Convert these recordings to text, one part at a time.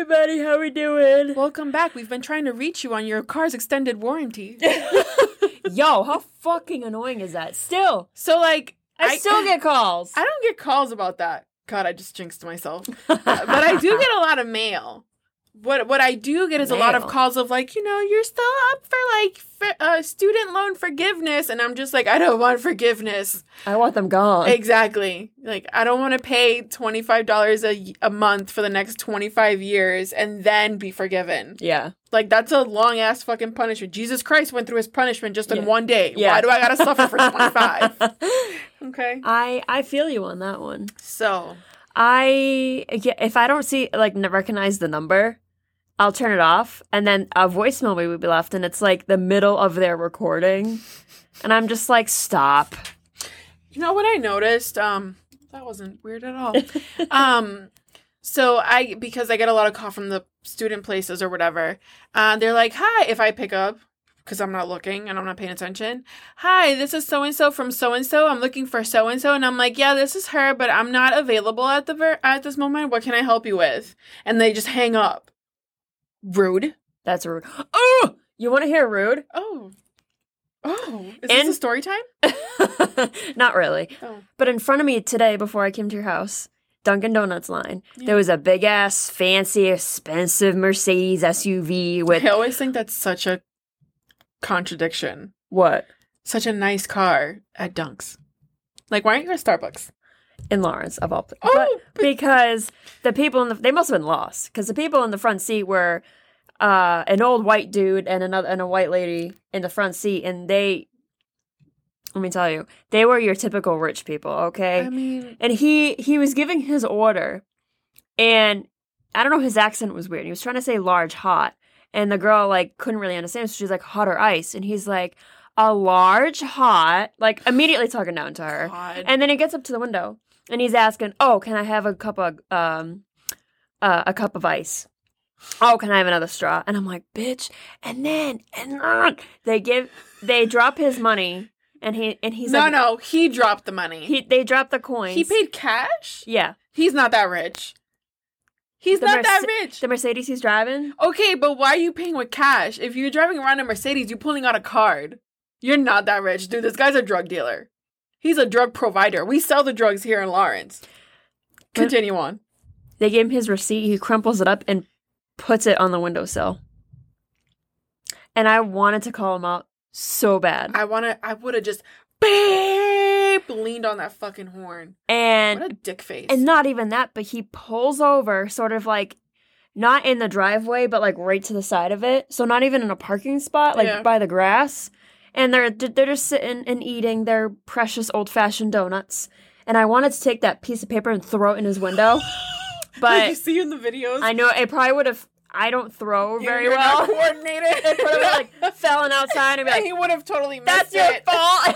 everybody. How we doing? Welcome back. We've been trying to reach you on your car's extended warranty. Yo, how fucking annoying is that? Still. So, like... I still get calls. I don't get calls about that. God, I just jinxed myself. But I do get a lot of mail. What I do get is a lot of calls of like, you're still up for student loan forgiveness. And I'm just like, I don't want I want them gone. Exactly. Like, I don't want to pay $25 a month for the next 25 years and then be forgiven. Yeah. Like, that's a long-ass fucking punishment. Jesus Christ went through his punishment just in one day. Yeah. Why do I gotta suffer for 25? Okay. I feel you on that one. So. If I don't recognize the number, I'll turn it off, and then a voicemail would be left, and it's like the middle of their recording, and I'm just like, stop. You know what I noticed? That wasn't weird at all. So because I get a lot of call from the student places or whatever, they're like, hi, if I pick up, because I'm not looking and I'm not paying attention. Hi, this is so-and-so from so-and-so. I'm looking for so-and-so. And I'm like, yeah, this is her, but I'm not available at this moment. What can I help you with? And they just hang up. Rude. That's rude. Oh, you want to hear rude? Oh, is this a story time? Not really. Oh. But in front of me today, before I came to your house, Dunkin' Donuts line, there was a big-ass, fancy, expensive Mercedes SUV with... I always think that's such a contradiction. What? Such a nice car at Dunks. Like, why aren't you at Starbucks? In Lawrence, of all places. Oh, because the people they must have been lost. Because the people in the front seat were an old white dude and a white lady in the front seat, and let me tell you, they were your typical rich people, okay? I mean... And he was giving his order, and I don't know, his accent was weird. He was trying to say large, hot, and the girl, like, couldn't really understand, so she's like, hot or ice? And he's like, a large, hot, like, immediately talking down to her. God. And then he gets up to the window, and he's asking, oh, can I have a cup of ice? Oh, can I have another straw? And I'm like, bitch. And then they drop his money, and he's like, no, he dropped the money. They dropped the coins. He paid cash? Yeah. He's not that rich. He's not that rich. The Mercedes he's driving? Okay, but why are you paying with cash? If you're driving around a Mercedes, you're pulling out a card. You're not that rich. Dude, this guy's a drug dealer. He's a drug provider. We sell the drugs here in Lawrence. Continue on. They gave him his receipt. He crumples it up and puts it on the windowsill. And I wanted to call him out so bad. I would have just beep, leaned on that fucking horn. And what a dick face. And not even that, but he pulls over sort of like not in the driveway, but like right to the side of it. So not even in a parking spot, like by the grass. And they're just sitting and eating their precious old-fashioned donuts. And I wanted to take that piece of paper and throw it in his window. But you see in the videos? I know it probably would have. I don't throw very You're well. Not coordinated. It probably like fallen outside and be like, he would have totally missed that's your fault.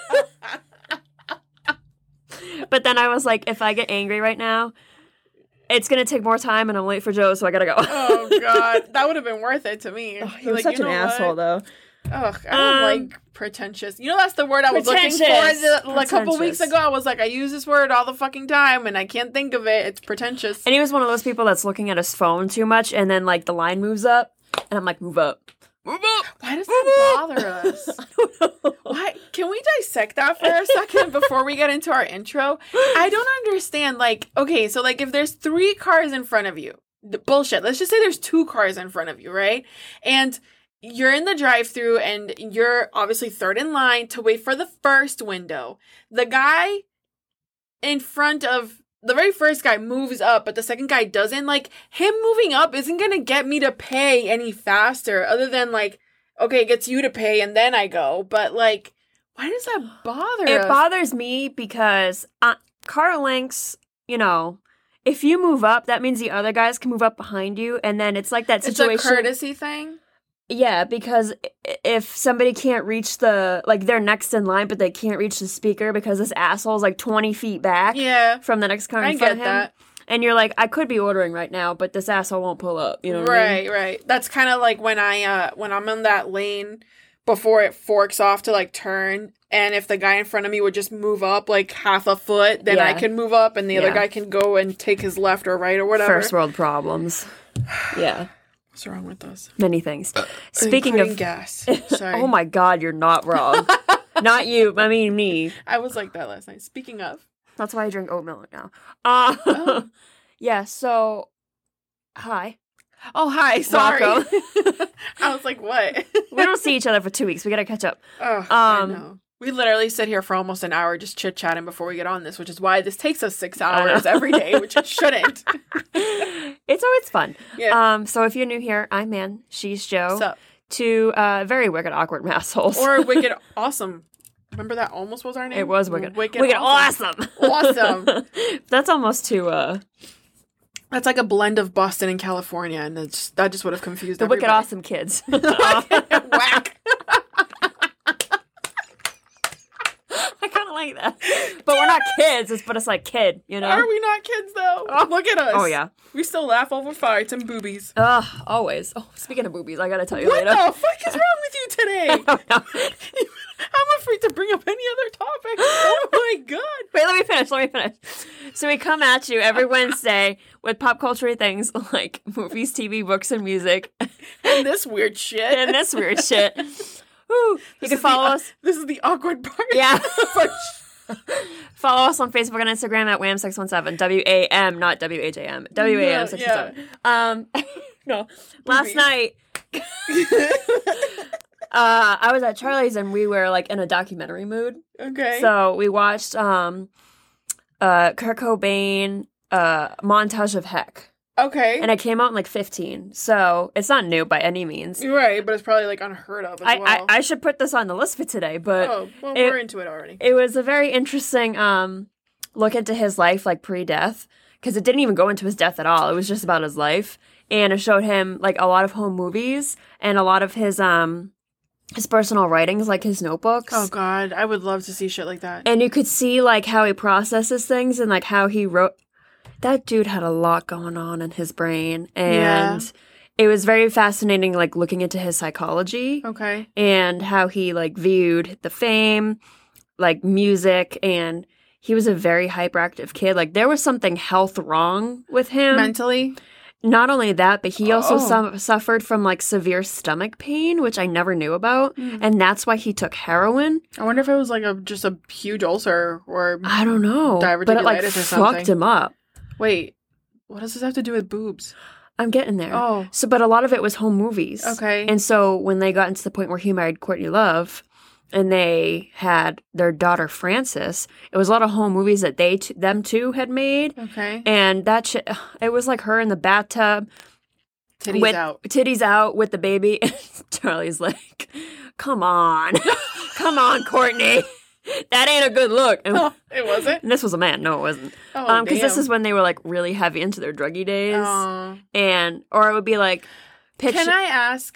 But then I was like, if I get angry right now, it's gonna take more time, and I'm late for Joe, so I gotta go. Oh God, that would have been worth it to me. He was such an asshole, though. Ugh, I don't like pretentious. You know, that's the word I was looking for a couple weeks ago. I was like, I use this word all the fucking time, and I can't think of it. It's pretentious. And he was one of those people that's looking at his phone too much, and then, like, the line moves up, and I'm like, move up. Move up! Why does that bother us? I don't know. Why? Can we dissect that for a second before we get into our intro? I don't understand, like, okay, so, like, if there's 3 cars in front of you, bullshit, let's just say there's 2 cars in front of you, right? And you're in the drive-thru and you're obviously third in line to wait for the first window. The guy in front of the very first guy moves up, but the second guy doesn't. Like, him moving up isn't going to get me to pay any faster other than, like, okay, it gets you to pay and then I go. But, like, why does that bother us? It bothers me because car lengths, if you move up, that means the other guys can move up behind you. And then it's like that situation. It's a courtesy thing? Yeah, because if somebody can't reach they're next in line, but they can't reach the speaker because this asshole's like 20 feet back from the next car in front of him. That. And you're like, I could be ordering right now, but this asshole won't pull up. You know what I mean? Right. That's kind of like when I'm in that lane before it forks off to like turn And if the guy in front of me would just move up like half a foot, then I can move up and the other guy can go and take his left or right or whatever. First world problems. Yeah. What's wrong with us? Many things. Speaking of gas. Sorry. Oh my God, you're not wrong. Not you. I mean me. I was like that last night. Speaking of. That's why I drink oat milk now. Yeah, so hi. Oh, hi. Sorry. I was like, what? We don't see each other for 2 weeks. We gotta catch up. Oh, I know. We literally sit here for almost an hour just chit-chatting before we get on this, which is why this takes us 6 hours every day, which it shouldn't. It's always fun. Yeah. So if you're new here, I'm Man. She's Joe. What's up? Two very wicked, awkward assholes. Or wicked awesome. Remember that almost was our name? It was wicked. Wicked awesome. Awesome. That's almost too... That's like a blend of Boston and California, and that just would have confused the everybody. Wicked Awesome Kids. Whack. I kind of like that. But we're not kids, but it's like kid, you know? Are we not kids, though? Oh, look at us. Oh, yeah. We still laugh over fights and boobies. Always. Oh, speaking of boobies, I gotta tell you later. What the fuck is wrong with you today? I don't know. I'm afraid to bring up any other topic. Oh, my God. Wait, let me finish. So we come at you every Wednesday with pop culture things like movies, TV, books, and music. And this weird shit. Woo. You can follow us. This is the awkward part. Yeah. Follow us on Facebook and Instagram at Wham617. WAM, not WHAM. WAM617. No. Last night, I was at Charlie's and we were like in a documentary mood. Okay. So we watched Kurt Cobain Montage of Heck. Okay. And it came out in like 15. So it's not new by any means. Right, but it's probably like unheard of as well. I should put this on the list for today, but we're into it already. It was a very interesting look into his life like pre-death, because it didn't even go into his death at all. It was just about his life, and it showed him like a lot of home movies and a lot of his personal writings, like his notebooks. Oh God, I would love to see shit like that. And you could see like how he processes things and like how he wrote. That dude had a lot going on in his brain, and it was very fascinating, like, looking into his psychology. Okay. And how he, like, viewed the fame, like, music, and he was a very hyperactive kid. Like, there was something health wrong with him. Mentally? Not only that, but he also suffered from, like, severe stomach pain, which I never knew about, and that's why he took heroin. I wonder if it was, like, just a huge ulcer or... I don't know. But it, like, fucked him up. Wait, what does this have to do with boobs? I'm getting there. Oh. But a lot of it was home movies. Okay. And so when they got into the point where he married Courtney Love and they had their daughter Frances, it was a lot of home movies that them two had made. Okay. And that shit, it was like her in the bathtub. Titties out with the baby. Charlie's like, come on. Come on, Courtney. That ain't a good look. And, it wasn't? And this was a man. No, it wasn't. Oh, because this is when they were like really heavy into their druggy days. Or it would be like... Can I ask,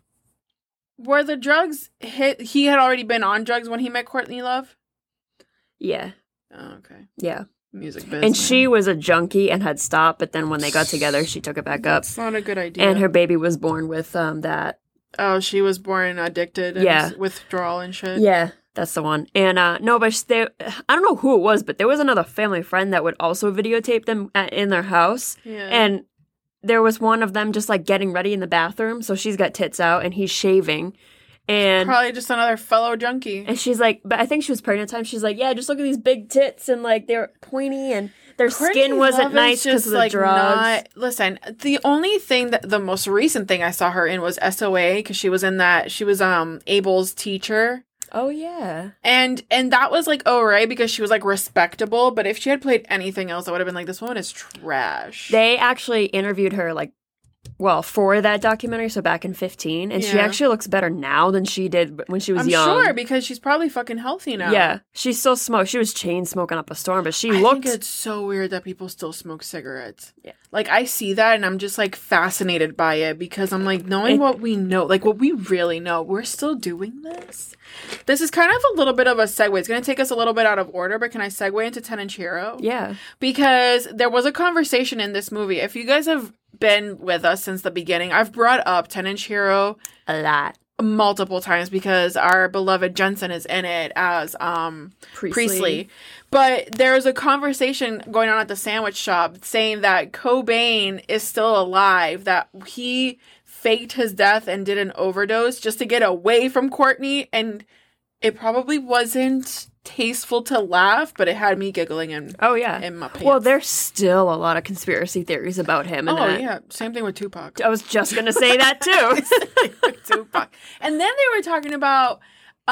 were the drugs he had already been on drugs when he met Courtney Love? Yeah. Oh, okay. Yeah. Music business. And she was a junkie and had stopped, but then when they got together, she took it back up. It's not a good idea. And her baby was born with that. Oh, she was born addicted and withdrawal and shit? Yeah. That's the one. And no, but I don't know who it was, but there was another family friend that would also videotape them in their house. Yeah. And there was one of them just like getting ready in the bathroom. So she's got tits out and he's shaving. And probably just another fellow junkie. And she's like, but I think she was pregnant at the time. She's like, yeah, just look at these big tits and like they're pointy and their skin wasn't nice because of the drugs. Listen, the only thing the most recent thing I saw her in was SOA because she was in that. She was Abel's teacher. Oh, yeah. And that was, like, right, because she was, like, respectable. But if she had played anything else, I would have been like, this woman is trash. They actually interviewed her, like, for that documentary, so back in 15. And she actually looks better now than she did when she was young. I'm sure, because she's probably fucking healthy now. Yeah. She still smoked. She was chain smoking up a storm, but I think it's so weird that people still smoke cigarettes. Yeah. Like, I see that, and I'm just, like, fascinated by it, because I'm, like, knowing what we know, like, what we really know, we're still doing this? This is kind of a little bit of a segue. It's going to take us a little bit out of order, but can I segue into Ten Inch Hero? Yeah. Because there was a conversation in this movie. If you guys have been with us since the beginning, I've brought up 10 Inch Hero a lot. multiple times because our beloved Jensen is in it as Priestley. But there was a conversation going on at the sandwich shop saying that Cobain is still alive, that he faked his death and did an overdose just to get away from Courtney, and it probably wasn't tasteful to laugh, but it had me giggling in my pants. Well, there's still a lot of conspiracy theories about him. Yeah, same thing with Tupac. I was just gonna say that too. Tupac. And then they were talking about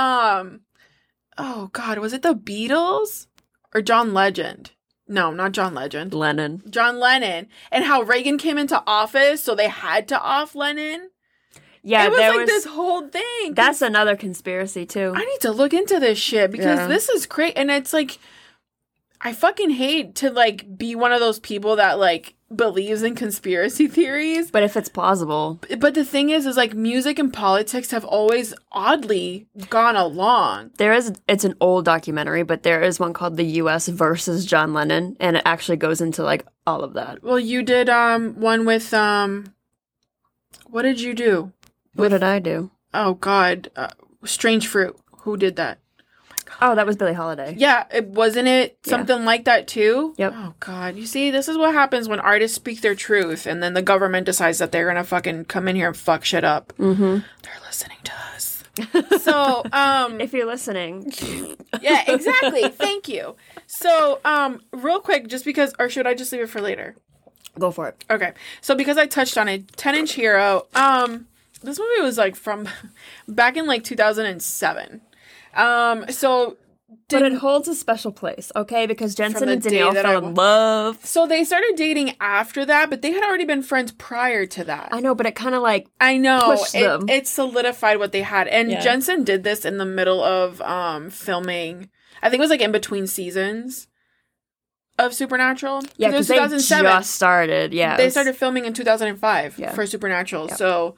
oh God, was it the Beatles or John Legend? No, not John Legend. John Lennon. And how Reagan came into office, so they had to off Lennon. Yeah, it was like this whole thing. That's another conspiracy too. I need to look into this shit because this is great. And it's like, I fucking hate to like be one of those people that like believes in conspiracy theories. But if it's plausible. But the thing is like music and politics have always oddly gone along. It's an old documentary, but there is one called The U.S. versus John Lennon, and it actually goes into like all of that. Well, you did one with what did you do? What did I do? Oh, God. Strange Fruit. Who did that? Oh, that was Billie Holiday. Yeah. Wasn't it something like that, too? Yep. Oh, God. You see, this is what happens when artists speak their truth, and then the government decides that they're going to fucking come in here and fuck shit up. Mm-hmm. They're listening to us. So, if you're listening. Yeah, exactly. Thank you. So, real quick, just because, or should I just leave it for later? Go for it. Okay. So, because I touched on it, 10-inch Hero, this movie was like from back in like 2007. But it holds a special place, okay? Because Jensen and Danielle fell in love. So they started dating after that, but they had already been friends prior to that. I know, but it kind of like pushed them. It solidified what they had. And Jensen did this in the middle of filming. I think it was like in between seasons of Supernatural. Yeah, because they just started. Yeah, they started filming in 2005 for Supernatural. Yep. So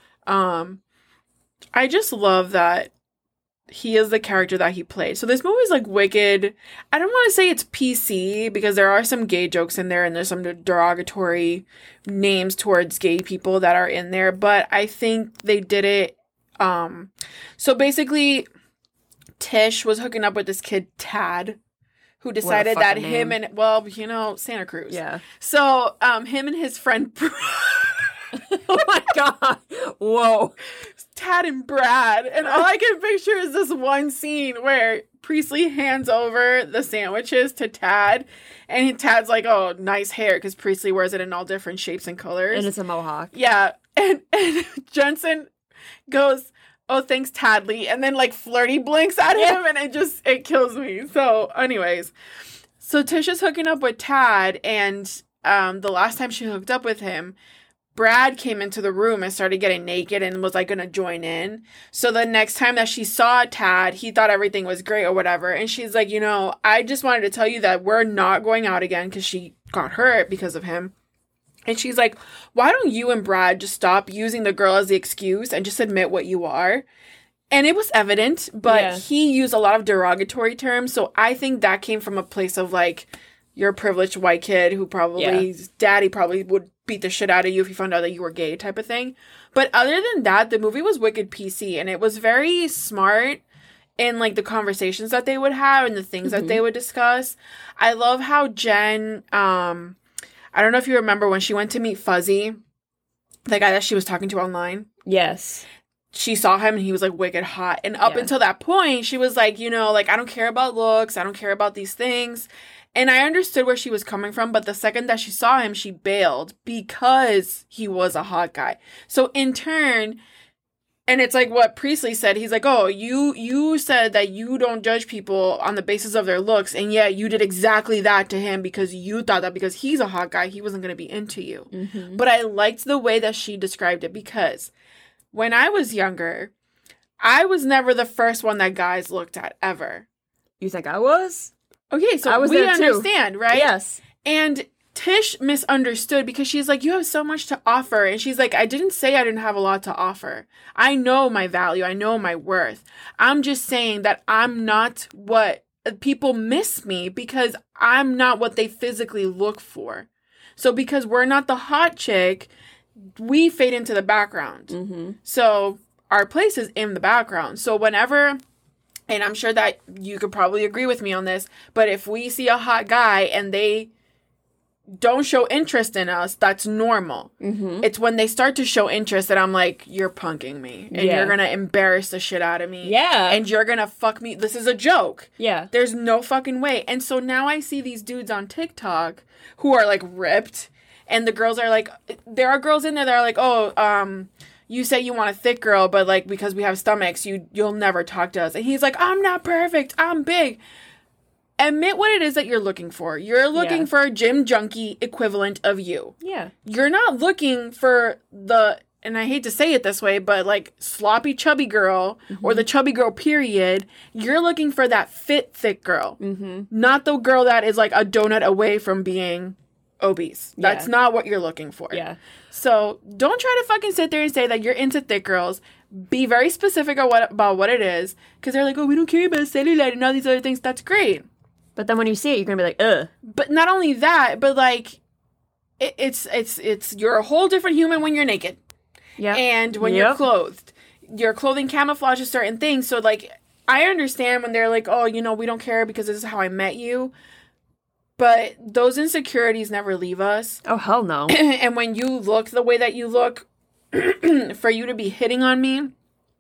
I just love that he is the character that he played. So this movie is like wicked. I don't want to say it's PC because there are some gay jokes in there and there's some derogatory names towards gay people that are in there, but I think they did it. So basically Tish was hooking up with this kid Tad, who decided that him and Santa Cruz. Yeah. So him and his friend oh my God. Whoa. Tad and Brad. And all I can picture is this one scene where Priestley hands over the sandwiches to Tad. And Tad's like, oh, nice hair. Because Priestley wears it in all different shapes and colors. And it's a mohawk. Yeah. And Jensen goes, oh, thanks, Tadley. And then like flirty blinks at him. And it kills me. So anyways. So Tish is hooking up with Tad. And the last time she hooked up with him, Brad came into the room and started getting naked and was like going to join in. So the next time that she saw Tad, he thought everything was great or whatever. And she's like, I just wanted to tell you that we're not going out again because she got hurt because of him. And she's like, why don't you and Brad just stop using the girl as the excuse and just admit what you are? And it was evident, but he used a lot of derogatory terms. So I think that came from a place of like, you're a privileged white kid who probably, daddy probably would beat the shit out of you if he found out that you were gay type of thing. But other than that, the movie was wicked PC and it was very smart in like the conversations that they would have and the things that they would discuss. I love how Jen, I don't know if you remember when she went to meet Fuzzy, the guy that she was talking to online. Yes. She saw him and he was like wicked hot. And up until that point, she was like, like, I don't care about looks. I don't care about these things. And I understood where she was coming from, but the second that she saw him, she bailed because he was a hot guy. So in turn, and it's like what Priestley said, he's like, oh, you said that you don't judge people on the basis of their looks, and yet you did exactly that to him because you thought that because he's a hot guy, he wasn't going to be into you. Mm-hmm. But I liked the way that she described it because when I was younger, I was never the first one that guys looked at ever. You think I was? Okay, so we understand, right? Yes. And Tish misunderstood because she's like, you have so much to offer. And she's like, I didn't say I didn't have a lot to offer. I know my value. I know my worth. I'm just saying that I'm not what people miss me because I'm not what they physically look for. So because we're not the hot chick, we fade into the background. Mm-hmm. So our place is in the background. So whenever, and I'm sure that you could probably agree with me on this, but if we see a hot guy and they don't show interest in us, that's normal. Mm-hmm. It's when they start to show interest that I'm like, you're punking me. And you're going to embarrass the shit out of me. Yeah. And you're going to fuck me. This is a joke. Yeah. There's no fucking way. And so now I see these dudes on TikTok who are like ripped. And the girls are like, there are girls in there that are like, oh, you say you want a thick girl, but like, because we have stomachs, you'll never talk to us. And he's like, I'm not perfect. I'm big. Admit what it is that you're looking for. You're looking for a gym junkie equivalent of you. Yeah. You're not looking for the, and I hate to say it this way, but like sloppy chubby girl or the chubby girl period. You're looking for that fit thick girl. Mm-hmm. Not the girl that is like a donut away from being obese. That's not what you're looking for. Yeah. So don't try to fucking sit there and say that you're into thick girls. Be very specific about what it is. Because they're like, oh, we don't care about cellulite and all these other things. That's great. But then when you see it, you're going to be like, ugh. But not only that, but like, it's you're a whole different human when you're naked. Yeah. And when you're clothed. Your clothing camouflages certain things. So like, I understand when they're like, oh, you know, we don't care because this is how I met you. But those insecurities never leave us. Oh, hell no. And when you look the way that you look, for you to be hitting on me,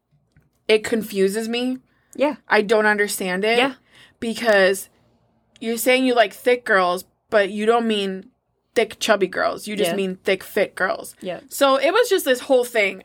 it confuses me. Yeah. I don't understand it. Yeah. Because you're saying you like thick girls, but you don't mean thick chubby girls. You just mean thick fit girls. Yeah. So it was just this whole thing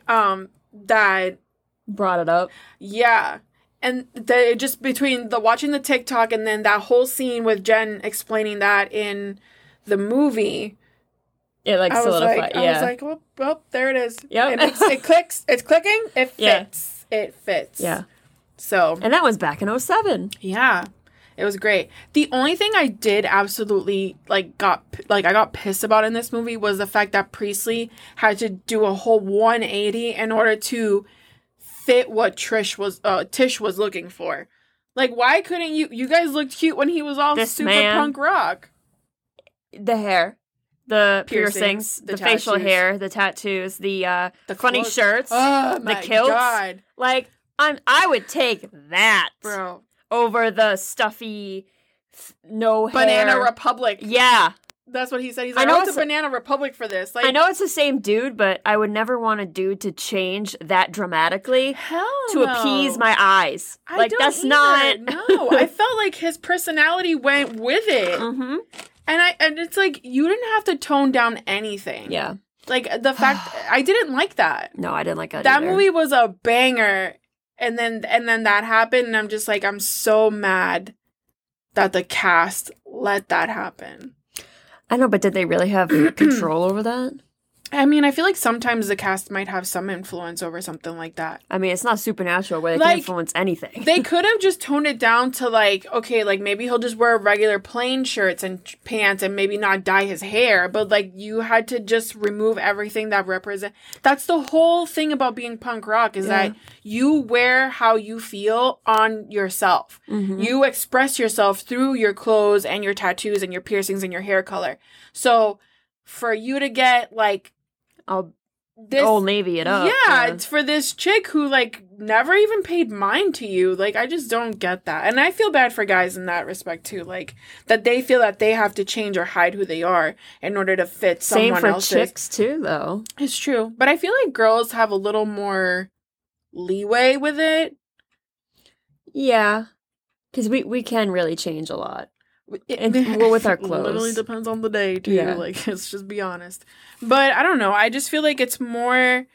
that brought it up. Yeah. And just between watching the TikTok and then that whole scene with Jen explaining that in the movie, it like solidified. I was like, well, there it is. Yep. It clicks. It's clicking. It fits. Yeah. It fits. Yeah. So. And that was back in 2007. Yeah. It was great. The only thing I did absolutely I got pissed about in this movie was the fact that Priestley had to do a whole 180 in order to fit what Tish was looking for. Like, why couldn't you guys looked cute when he was all super punk rock. The hair, the piercings, the facial hair, the tattoos, the funny shirts, the kilts. God. Like, I would take that, bro, over the stuffy no hair. Banana Republic. Yeah. That's what he said. He's like, I went to Banana Republic for this. Like, I know it's the same dude, but I would never want a dude to change that dramatically to appease my eyes. That's not. No, I felt like his personality went with it. Mm-hmm. And it's like, you didn't have to tone down anything. Yeah. Like, the fact, I didn't like that. No, I didn't like that That either. movie was a banger. And then that happened, and I'm just like, I'm so mad that the cast let that happen. I know, but did they really have control over that? I mean, I feel like sometimes the cast might have some influence over something like that. I mean, it's not Supernatural where they can influence anything. They could have just toned it down to like, okay, like maybe he'll just wear regular plain shirts and pants and maybe not dye his hair. But like, you had to just remove everything that That's the whole thing about being punk rock is that you wear how you feel on yourself. Mm-hmm. You express yourself through your clothes and your tattoos and your piercings and your hair color. So for you to get like, Old Navy it up. Yeah, it's for this chick who, like, never even paid mind to you. Like, I just don't get that. And I feel bad for guys in that respect, too. Like, that they feel that they have to change or hide who they are in order to fit someone else's. Same for chicks, too, though. It's true. But I feel like girls have a little more leeway with it. Yeah. Because we can really change a lot. With our clothes. It literally depends on the day, too. Yeah. Like, let's just be honest. But I don't know. I just feel like it's more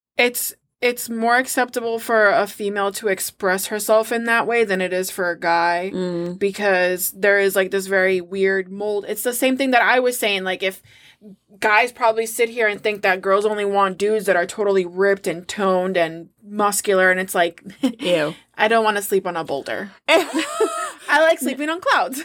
acceptable for a female to express herself in that way than it is for a guy. Mm. Because there is, like, this very weird mold. It's the same thing that I was saying. Like, if guys probably sit here and think that girls only want dudes that are totally ripped and toned and muscular. And it's like, ew. I don't want to sleep on a boulder. I like sleeping on clouds.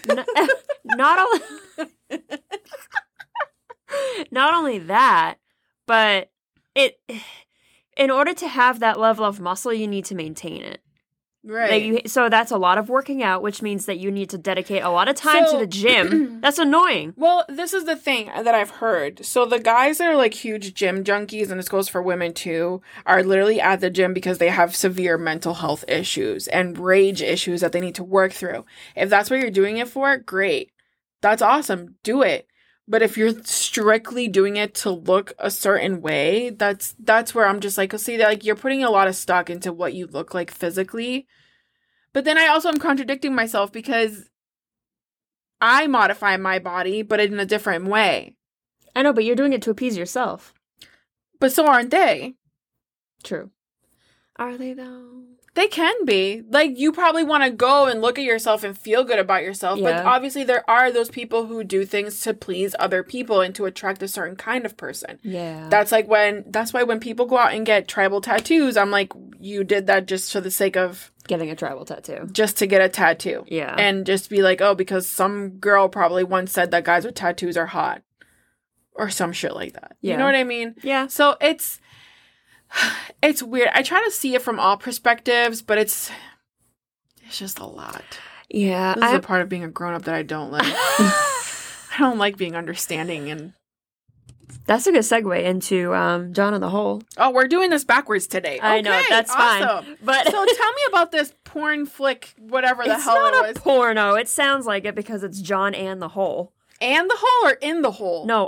Not only that, but in order to have that level of muscle, you need to maintain it. Right. So that's a lot of working out, which means that you need to dedicate a lot of time to the gym. That's annoying. Well, this is the thing that I've heard. So the guys that are like huge gym junkies, and this goes for women too, are literally at the gym because they have severe mental health issues and rage issues that they need to work through. If that's what you're doing it for, great. That's awesome. Do it. But if you're strictly doing it to look a certain way, that's where I'm just like, see, like you're putting a lot of stock into what you look like physically. But then I also am contradicting myself because I modify my body, but in a different way. I know, but you're doing it to appease yourself. But so aren't they? True. Are they though? They can be. Like, you probably want to go and look at yourself and feel good about yourself. Yeah. But obviously there are those people who do things to please other people and to attract a certain kind of person. Yeah. That's why when people go out and get tribal tattoos, I'm like, you did that just for the sake of getting a tribal tattoo. Just to get a tattoo. Yeah. And just be like, oh, because some girl probably once said that guys with tattoos are hot. Or some shit like that. Yeah. You know what I mean? Yeah. So it's weird. I try to see it from all perspectives, but it's just a lot. Yeah. This is a part of being a grown-up that I don't like. I don't like being understanding. And that's a good segue into John and the Hole. Oh, we're doing this backwards today. I know, that's awesome. Fine. But so tell me about this porn flick, whatever the hell it was. It's not a porno. It sounds like it because it's John and the Hole. And the Hole or in the Hole? No,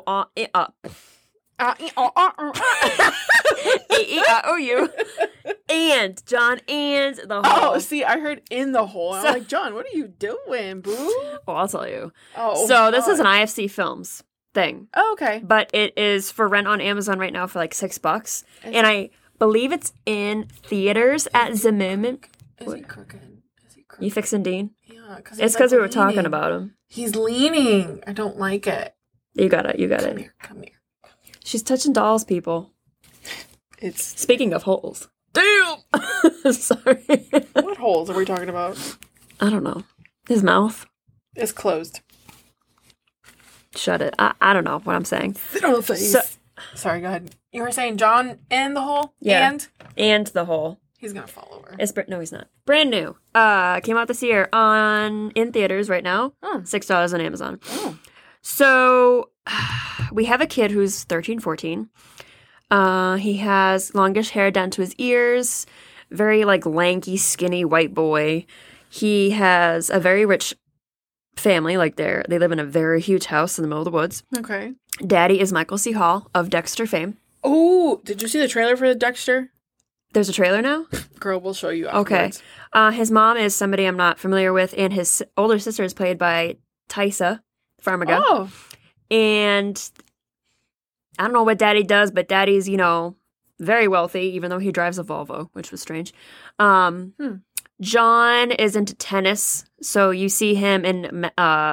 you and John and the Hole. Oh, see, I heard in the Hole. I'm like, John, what are you doing, boo? Oh, I'll tell you. Oh, so this is an IFC Films thing. Oh, okay. But it is for rent on Amazon right now for like $6, and I believe it's in theaters at the moment. Is he crooked? You fixing Dean? Yeah, because it's because we were talking about him. He's leaning. I don't like it. You got it. Come here. She's touching dolls, people. It's speaking of holes. Damn. Sorry. What holes are we talking about? I don't know. His mouth is closed. Shut it. I don't know what I'm saying. Sit on the face. Sorry, go ahead. You were saying John and the Hole? Yeah. And the Hole. He's gonna fall over. No, he's not. Brand new. Came out this year in theaters right now. $6 on Amazon. Oh. So we have a kid who's 13, 14. He has longish hair down to his ears. Very like lanky, skinny white boy. He has a very rich family. Like they live in a very huge house in the middle of the woods. Okay. Daddy is Michael C. Hall of Dexter fame. Oh, did you see the trailer for the Dexter? There's a trailer now? Girl, we'll show you afterwards. Okay. His mom is somebody I'm not familiar with, and his older sister is played by Tysa Farmiga. Oh. And I don't know what Daddy does, but Daddy's, very wealthy, even though he drives a Volvo, which was strange. John is into tennis, so you see him in,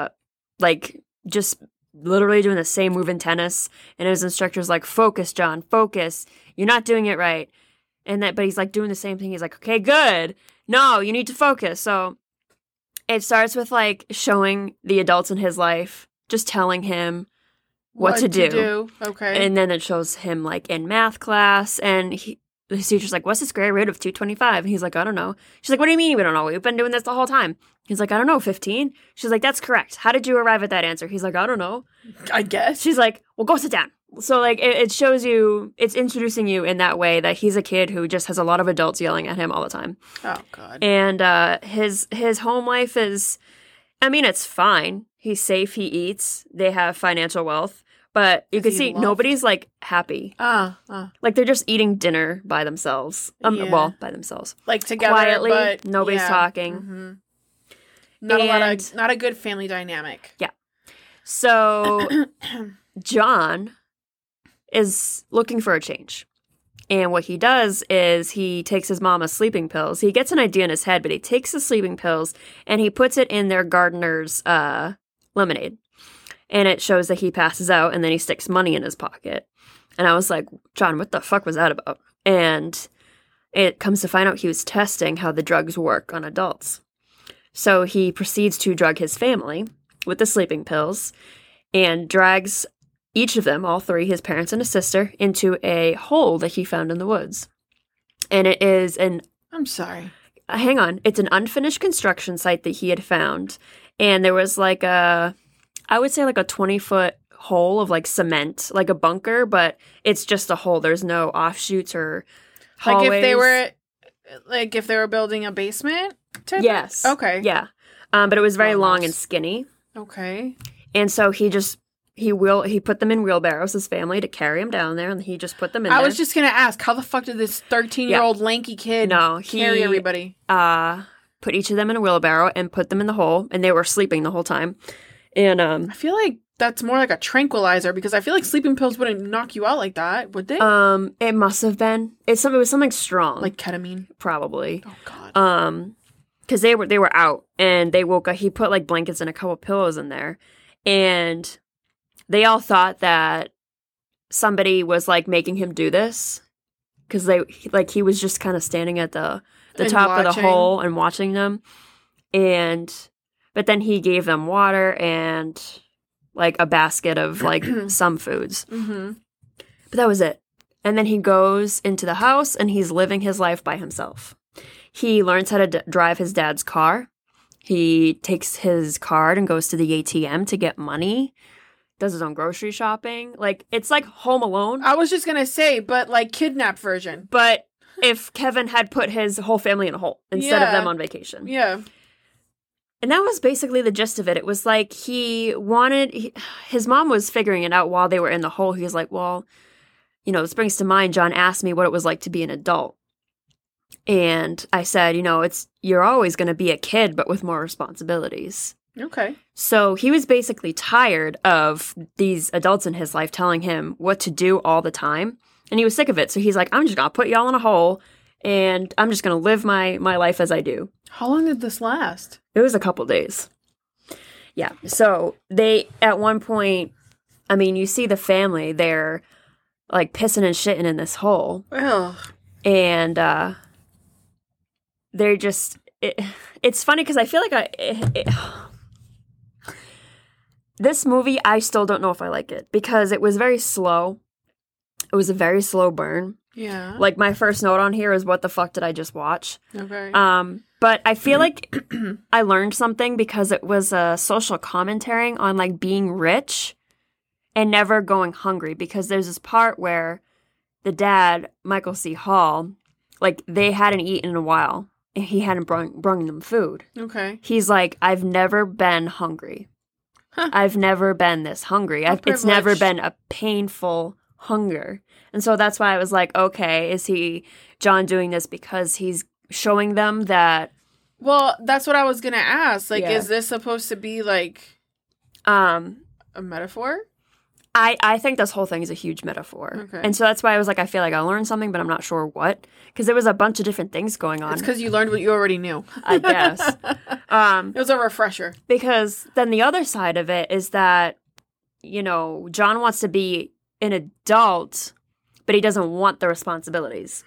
just literally doing the same move in tennis, and his instructor's like, focus, John, focus. You're not doing it right. But he's like doing the same thing. He's like, okay, good. No, you need to focus. So it starts with like showing the adults in his life, just telling him what to do. Okay. And then it shows him like in math class, and the teacher's like, what's the square root of 225? And he's like, I don't know. She's like, what do you mean we don't know? We've been doing this the whole time. He's like, I don't know, 15? She's like, that's correct. How did you arrive at that answer? He's like, I don't know. I guess. She's like, well, go sit down. So, like, it shows you, it's introducing you in that way that he's a kid who just has a lot of adults yelling at him all the time. Oh, God. And his home life is, it's fine. He's safe. He eats. They have financial wealth. But you can see nobody's, like, happy. Like, they're just eating dinner by themselves. Well, by themselves. Like, together, quietly, but nobody's talking. Mm-hmm. Not a good family dynamic. Yeah. So, John is looking for a change. And what he does is he takes his mama's sleeping pills. He gets an idea in his head, but he takes the sleeping pills and he puts it in their gardener's lemonade. And it shows that he passes out, and then he sticks money in his pocket. And I was like, John, what the fuck was that about? And it comes to find out he was testing how the drugs work on adults. So he proceeds to drug his family with the sleeping pills and drags each of them, all three, his parents and his sister, into a hole that he found in the woods. And it is I'm sorry. hang on. It's an unfinished construction site that he had found. And there was like I would say like a 20-foot hole of like cement, like a bunker, but it's just a hole. There's no offshoots or hallways. Like if they were building a basement type? Yes. Okay. Yeah. But it was very long and skinny. Okay. And so he put them in wheelbarrows, his family, to carry him down there, and he just put them in there. I was just going to ask, how the fuck did this 13-year-old lanky kid carry everybody? Put each of them in a wheelbarrow and put them in the hole, and they were sleeping the whole time. And I feel like that's more like a tranquilizer, because I feel like sleeping pills wouldn't knock you out like that, would they? It must have been. It was something strong. Like ketamine? Probably. Oh, God. Because they were out, and they woke up. He put like blankets and a couple pillows in there, and they all thought that somebody was like making him do this, because he was just kind of standing at the top of the hole and watching them, but then he gave them water and like a basket of like some foods, but that was it. And then he goes into the house and he's living his life by himself. He learns how to drive his dad's car. He takes his card and goes to the ATM to get money. Does his own grocery shopping. Like, it's like Home Alone. I was just going to say, but like kidnapped version. But if Kevin had put his whole family in a hole instead of them on vacation. Yeah. And that was basically the gist of it. It was like his mom was figuring it out while they were in the hole. He was like, well, this brings to mind, John asked me what it was like to be an adult. And I said, you're always going to be a kid, but with more responsibilities. Okay. So he was basically tired of these adults in his life telling him what to do all the time. And he was sick of it. So he's like, I'm just going to put y'all in a hole and I'm just going to live my life as I do. How long did this last? It was a couple days. Yeah. So they, at one point, you see the family, they're like pissing and shitting in this hole. Ugh. And they're just, it's funny because I feel like this movie, I still don't know if I like it because it was very slow. It was a very slow burn. Yeah. Like, my first note on here is, what the fuck did I just watch? Okay. But I feel like I learned something because it was a social commentary on, like, being rich and never going hungry. Because there's this part where the dad, Michael C. Hall, like, they hadn't eaten in a while. And he hadn't brung them food. Okay. He's like, I've never been hungry. Huh. I've never been this hungry. It's never been a painful hunger. And so that's why I was like, okay, is John doing this because he's showing them that? Well, that's what I was going to ask. Like, is this supposed to be like a metaphor? I think this whole thing is a huge metaphor. Okay. And so that's why I was like, I feel like I learned something, but I'm not sure what. Because there was a bunch of different things going on. It's because you learned what you already knew. I guess. It was a refresher. Because then the other side of it is that, John wants to be an adult, but he doesn't want the responsibilities.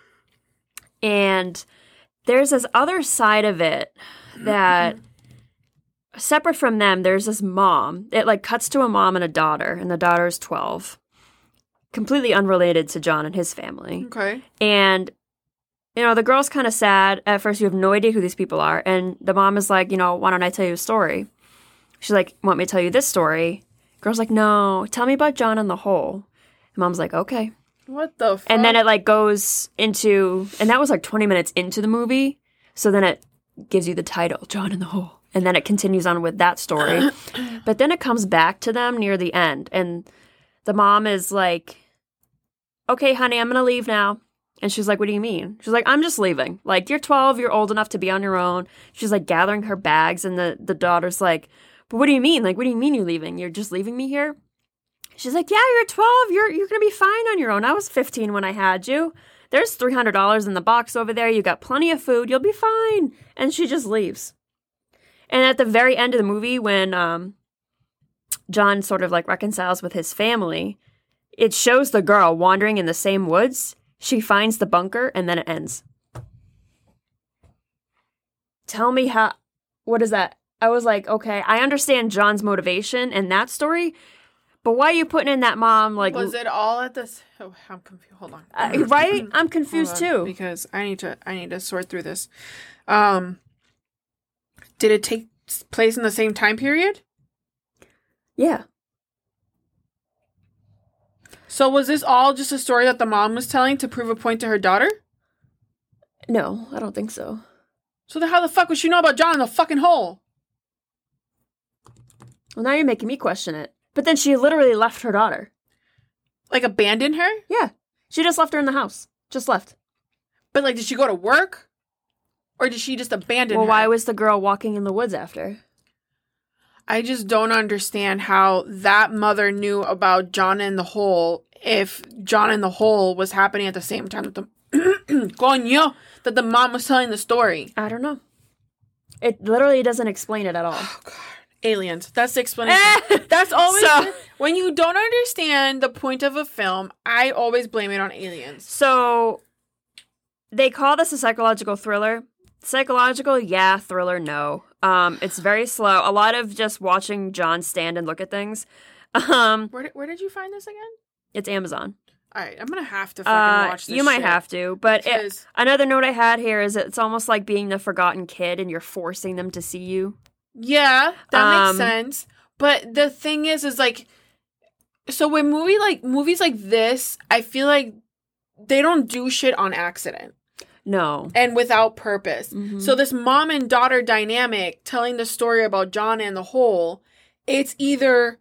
And there's this other side of it that... separate from them, there's this mom. It, like, cuts to a mom and a daughter, and the daughter's 12. Completely unrelated to John and his family. Okay. And, the girl's kind of sad. At first, you have no idea who these people are. And the mom is like, why don't I tell you a story? She's like, want me to tell you this story? Girl's like, no, tell me about John in the hole. And mom's like, okay. What the fuck? And then it, like, goes into... And that was, like, 20 minutes into the movie. So then it gives you the title, John in the Hole. And then it continues on with that story. But then it comes back to them near the end. And the mom is like, okay, honey, I'm going to leave now. And she's like, what do you mean? She's like, I'm just leaving. Like, you're 12. You're old enough to be on your own. She's like gathering her bags. And the daughter's like, but what do you mean? Like, what do you mean you're leaving? You're just leaving me here? She's like, yeah, you're 12. You're going to be fine on your own. I was 15 when I had you. There's $300 in the box over there. You got plenty of food. You'll be fine. And she just leaves. And at the very end of the movie, when John sort of like reconciles with his family, it shows the girl wandering in the same woods. She finds the bunker, and then it ends. Tell me what is that? I was like, okay, I understand John's motivation in that story, But why are you putting in that mom, like... Was it all at this... Oh, I'm confused. Hold on. Right? I'm confused, too. Because I need to sort through this. Did it take place in the same time period? Yeah. So was this all just a story that the mom was telling to prove a point to her daughter? No, I don't think so. So then how the fuck would she know about John in the fucking hole? Well, now you're making me question it. But then she literally left her daughter. Like, abandoned her? Yeah. She just left her in the house. Just left. But, like, did she go to work? Or did she just abandon her? Well, why was the girl walking in the woods after? I just don't understand how that mother knew about John in the hole if John in the hole was happening at the same time that the coño, that the mom was telling the story. I don't know. It literally doesn't explain it at all. Oh, God. Aliens. That's the explanation. That's always... when you don't understand the point of a film, I always blame it on aliens. So, they call this a psychological thriller. Psychological, yeah. Thriller, no. It's very slow. A lot of just watching John stand and look at things. Where did you find this again? It's Amazon. All right, I'm going to have to fucking watch this You might have to, but another note I had here is it's almost like being the forgotten kid and you're forcing them to see you. Yeah, that makes sense. But the thing is like, so when movies like this, I feel like they don't do shit on accident. No. And without purpose. Mm-hmm. So this mom and daughter dynamic telling the story about John and the hole, it's either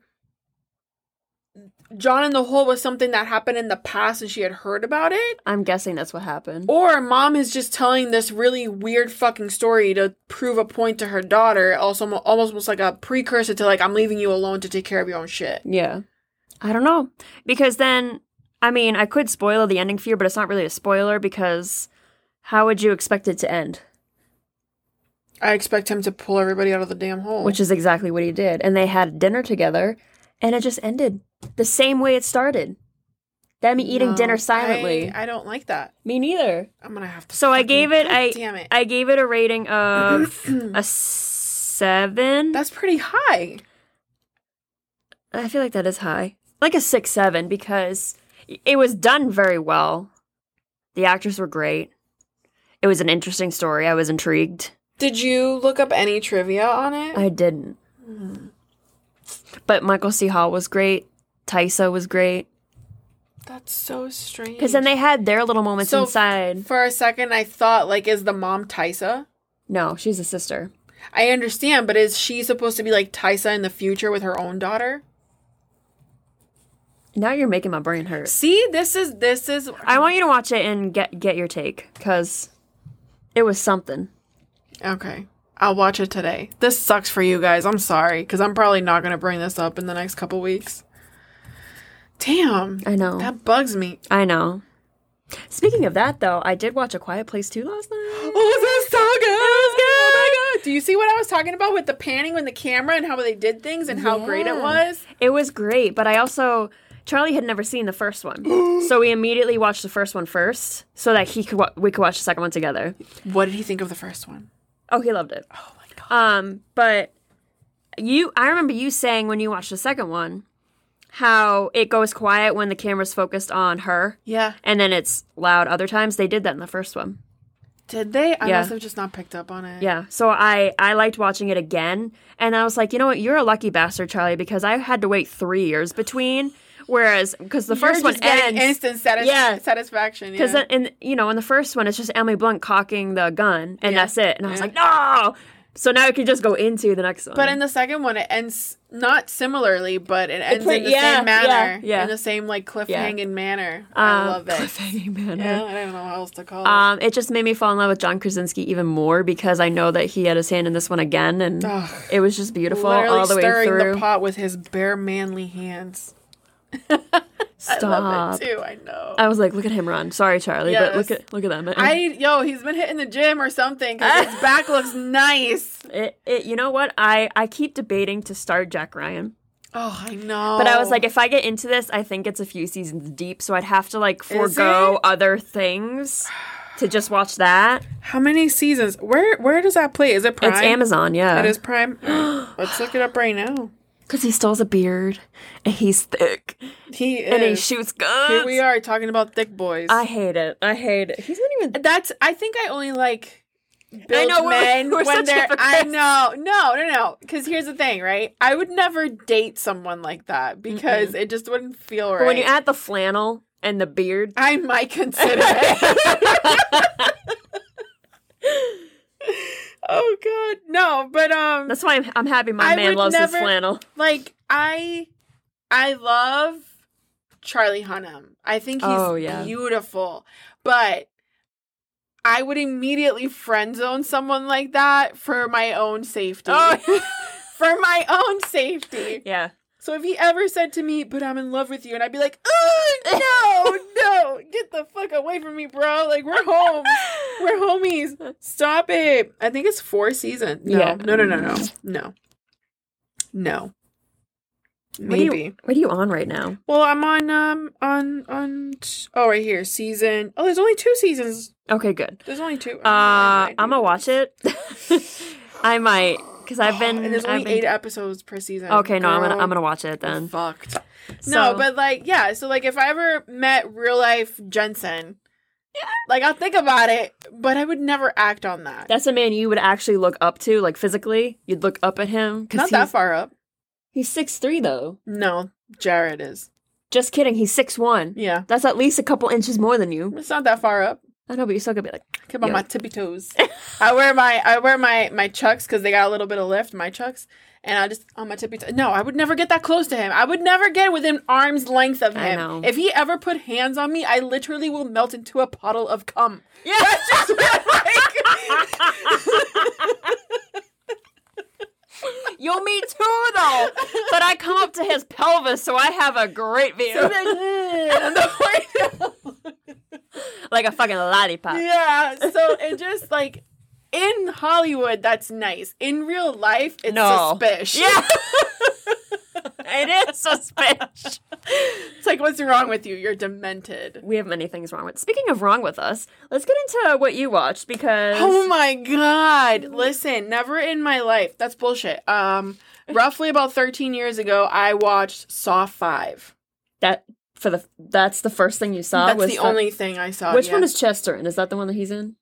John in the hole was something that happened in the past and she had heard about it. I'm guessing that's what happened. Or mom is just telling this really weird fucking story to prove a point to her daughter. Also, almost like a precursor to, like, I'm leaving you alone to take care of your own shit. Yeah. I don't know. Because then, I mean, I could spoil the ending for you, but it's not really a spoiler because how would you expect it to end? I expect him to pull everybody out of the damn hole. Which is exactly what he did. And they had dinner together, and it just ended the same way it started. Them eating dinner silently. I don't like that. Me neither. I'm going to have to... So I gave it... Damn it. I gave it a rating of a 7. That's pretty high. I feel like that is high. Like a 6-7 because it was done very well. The actors were great. It was an interesting story. I was intrigued. Did you look up any trivia on it? I didn't. But Michael C. Hall was great. Taissa was great. That's so strange. Because then they had their little moments inside. For a second, I thought, like, is the mom Taissa? No, she's a sister. I understand, but is she supposed to be like Taissa in the future with her own daughter? Now you're making my brain hurt. See, this is. I want you to watch it and get your take, because it was something. Okay. I'll watch it today. This sucks for you guys. I'm sorry, because I'm probably not going to bring this up in the next couple weeks. Damn. I know. That bugs me. I know. Speaking of that, though, I did watch A Quiet Place 2 last night. Oh, that's so good. It was good. Oh my God. Do you see what I was talking about with the panning with the camera and how they did things and how great it was? It was great, but I also... Charlie had never seen the first one, so we immediately watched the first one first, so that we could watch the second one together. What did he think of the first one? Oh, he loved it. Oh my God. But I remember you saying when you watched the second one, how it goes quiet when the camera's focused on her. Yeah. And then it's loud other times. They did that in the first one. Did they? I must have just not picked up on it. Yeah. So I liked watching it again, and I was like, you know what? You're a lucky bastard, Charlie, because I had to wait 3 years between. Whereas, because the first one ends instant satisfaction. Because in the first one, it's just Emily Blunt cocking the gun, and that's it. And I was like, no. So now it can just go into the next one. But in the second one, it ends not similarly, but it ends in the same manner, in the same like cliffhanging manner. I love it. Cliffhanging manner. Yeah, I don't know how else to call it. It just made me fall in love with John Krasinski even more because I know that he had his hand in this one again, and it was just beautiful all the way through. Stirring the pot with his bare manly hands. Stop. I love it too. I know. I was like, look at him run. Sorry, Charlie, but look at that man. He's been hitting the gym or something because his back looks nice. You know what? I keep debating to start Jack Ryan. Oh, I know. But I was like, if I get into this, I think it's a few seasons deep, so I'd have to like forego other things to just watch that. How many seasons? Where does that play? Is it Prime? It's Amazon, yeah. It is Prime. Let's look it up right now. Because he still has a beard, and he's thick. He is. And he shoots guns. Here we are talking about thick boys. I hate it. He's not even... I think I only like built men when they're... I know. No. Because here's the thing, right? I would never date someone like that because it just wouldn't feel right. But when you add the flannel and the beard... I might consider it. Oh God, no! But that's why I'm happy my man loves his flannel. Like I love Charlie Hunnam. I think he's beautiful, but I would immediately friend zone someone like that for my own safety. Oh. For my own safety. Yeah. So if he ever said to me, "But I'm in love with you," and I'd be like, "Oh no, get the fuck away from me, bro! Like we're home, we're homies. Stop it." I think it's 4 seasons. No, yeah. No. Maybe. What are you on right now? Well, I'm on. Oh, right here, season. Oh, there's only 2 seasons. Okay, good. There's only 2. I'm gonna watch it. I might. Because and there's only 8 episodes per season. Okay, no, I'm gonna watch it then. Fucked. No, but like, yeah. So like, if I ever met real life Jensen, like I'll think about it, but I would never act on that. That's a man you would actually look up to, like physically. You'd look up at him. Not that far up. He's 6'3" though. No, Jared is. Just kidding. He's 6'1". Yeah, that's at least a couple inches more than you. It's not that far up. I know, but you're still gonna be like, keep on my tippy toes. I wear my Chucks because they got a little bit of lift, my Chucks, and I just on my tippy toes. No, I would never get that close to him. I would never get within arm's length of him. I know. If he ever put hands on me, I literally will melt into a puddle of cum. Yeah, that's just what You'll me too, though. But I come up to his pelvis, so I have a great view. Like a fucking lollipop. Yeah, so it just like in Hollywood, that's nice. In real life, it's suspicious. Yeah. It is suspicious. It's like, what's wrong with you? You're demented. We have many things wrong with. Speaking of wrong with us, let's get into what you watched because... Oh my God. Listen, never in my life. That's bullshit. Roughly about 13 years ago, I watched Saw 5. That's the first thing you saw? That's the only thing I saw. Which one is Chester? And is that the one that he's in?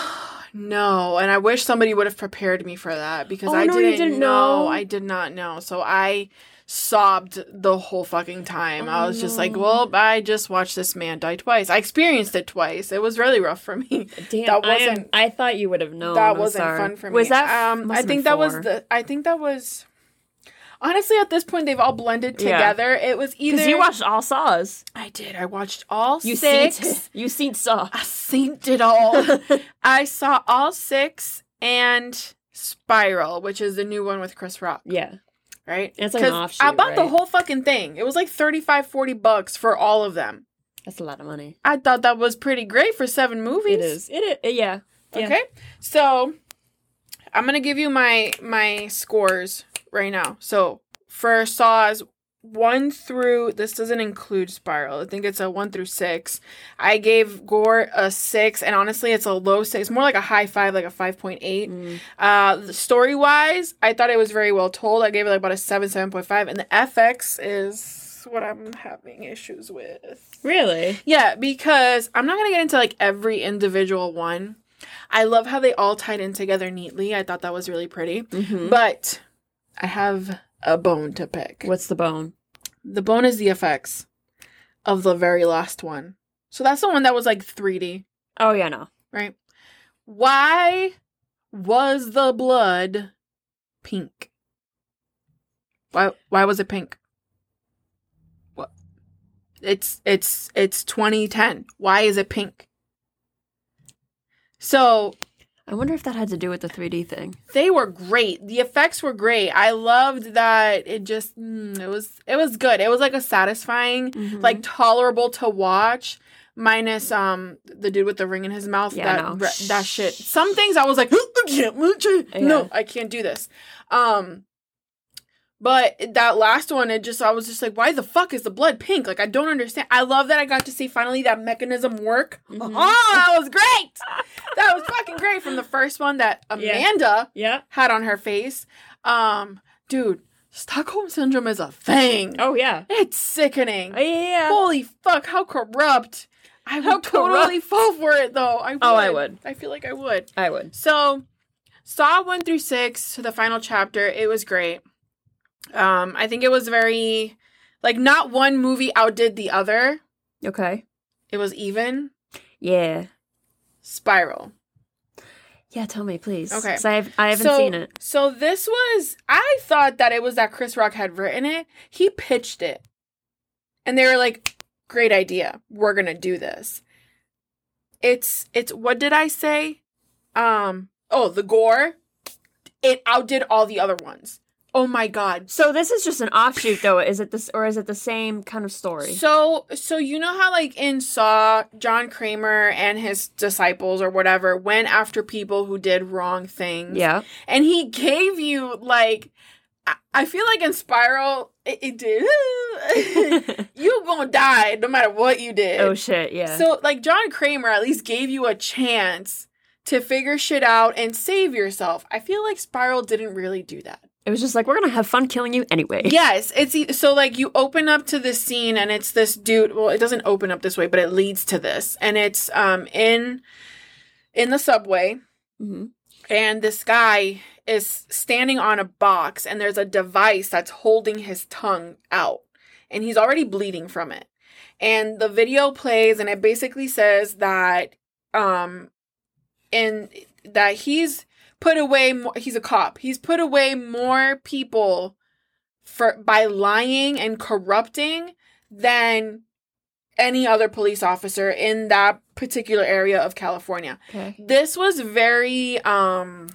No, and I wish somebody would have prepared me for that because I didn't know. I did not know. So I sobbed the whole fucking time. I was just like, well, I just watched this man die twice. I experienced it twice. It was really rough for me. Damn, I thought you would have known. That wasn't fun for me. Was that? I think that was. Honestly, at this point, they've all blended together. Yeah. It was either... Because you watched all Saws. I did. I watched all 6. You seen Saw. I seen it all. I saw all 6 and Spiral, which is the new one with Chris Rock. Yeah. Right? It's like an offshoot, I bought the whole fucking thing. It was like $35-$40 for all of them. That's a lot of money. I thought that was pretty great for 7 movies. It is. Yeah. Okay. So, I'm going to give you my scores right now. So for Saws 1 through, this doesn't include Spiral. I think it's a 1 through 6. I gave Gore a 6, and honestly, it's a low 6, more like a high 5, like a 5.8. Story wise, I thought it was very well told. I gave it like about a 7.5, and the FX is what I'm having issues with. Really? Yeah, because I'm not gonna get into like every individual one. I love how they all tied in together neatly. I thought that was really pretty, but I have a bone to pick. What's the bone? The bone is the effects of the very last one. So that's the one that was like 3D. Oh, yeah, no. Right? Why was the blood pink? Why was it pink? What? It's 2010. Why is it pink? So... I wonder if that had to do with the 3D thing. They were great. The effects were great. I loved that it just, it was good. It was like a satisfying, like tolerable to watch, minus the dude with the ring in his mouth. Yeah, that shit. Some things I was like, no, I can't do this. But that last one, I was just like, why the fuck is the blood pink? Like, I don't understand. I love that I got to see finally that mechanism work. Oh, that was great. That was fucking great from the first one that Amanda had on her face. Dude, Stockholm Syndrome is a thing. Oh, yeah. It's sickening. Yeah. Holy fuck, how corrupt. I would totally fall for it, though. I would. Oh, I would. I feel like I would. I would. So, Saw 1 through 6, the final chapter, it was great. I think it was very, like, not one movie outdid the other. Okay. It was even. Yeah. Spiral. Yeah, tell me, please. Okay. 'Cause I haven't seen it. So this was, I thought that it was that Chris Rock had written it. He pitched it. And they were like, great idea. We're going to do this. It's, what did I say? The gore. It outdid all the other ones. Oh my God. So this is just an offshoot, though. Is it this, or is it the same kind of story? So you know how, like, in Saw, John Kramer and his disciples or whatever went after people who did wrong things. Yeah. And he gave you, like, I feel like in Spiral, it did. You gonna die no matter what you did. Oh, shit, yeah. So, like, John Kramer at least gave you a chance to figure shit out and save yourself. I feel like Spiral didn't really do that. It was just like, we're going to have fun killing you anyway. Yes. So, like, you open up to this scene and it's this dude. Well, it doesn't open up this way, but it leads to this. And it's in the subway. Mm-hmm. And this guy is standing on a box and there's a device that's holding his tongue out. And he's already bleeding from it. And the video plays and it basically says that he's put away more, he's a cop. He's put away more people by lying and corrupting than any other police officer in that particular area of California. Okay. This was very and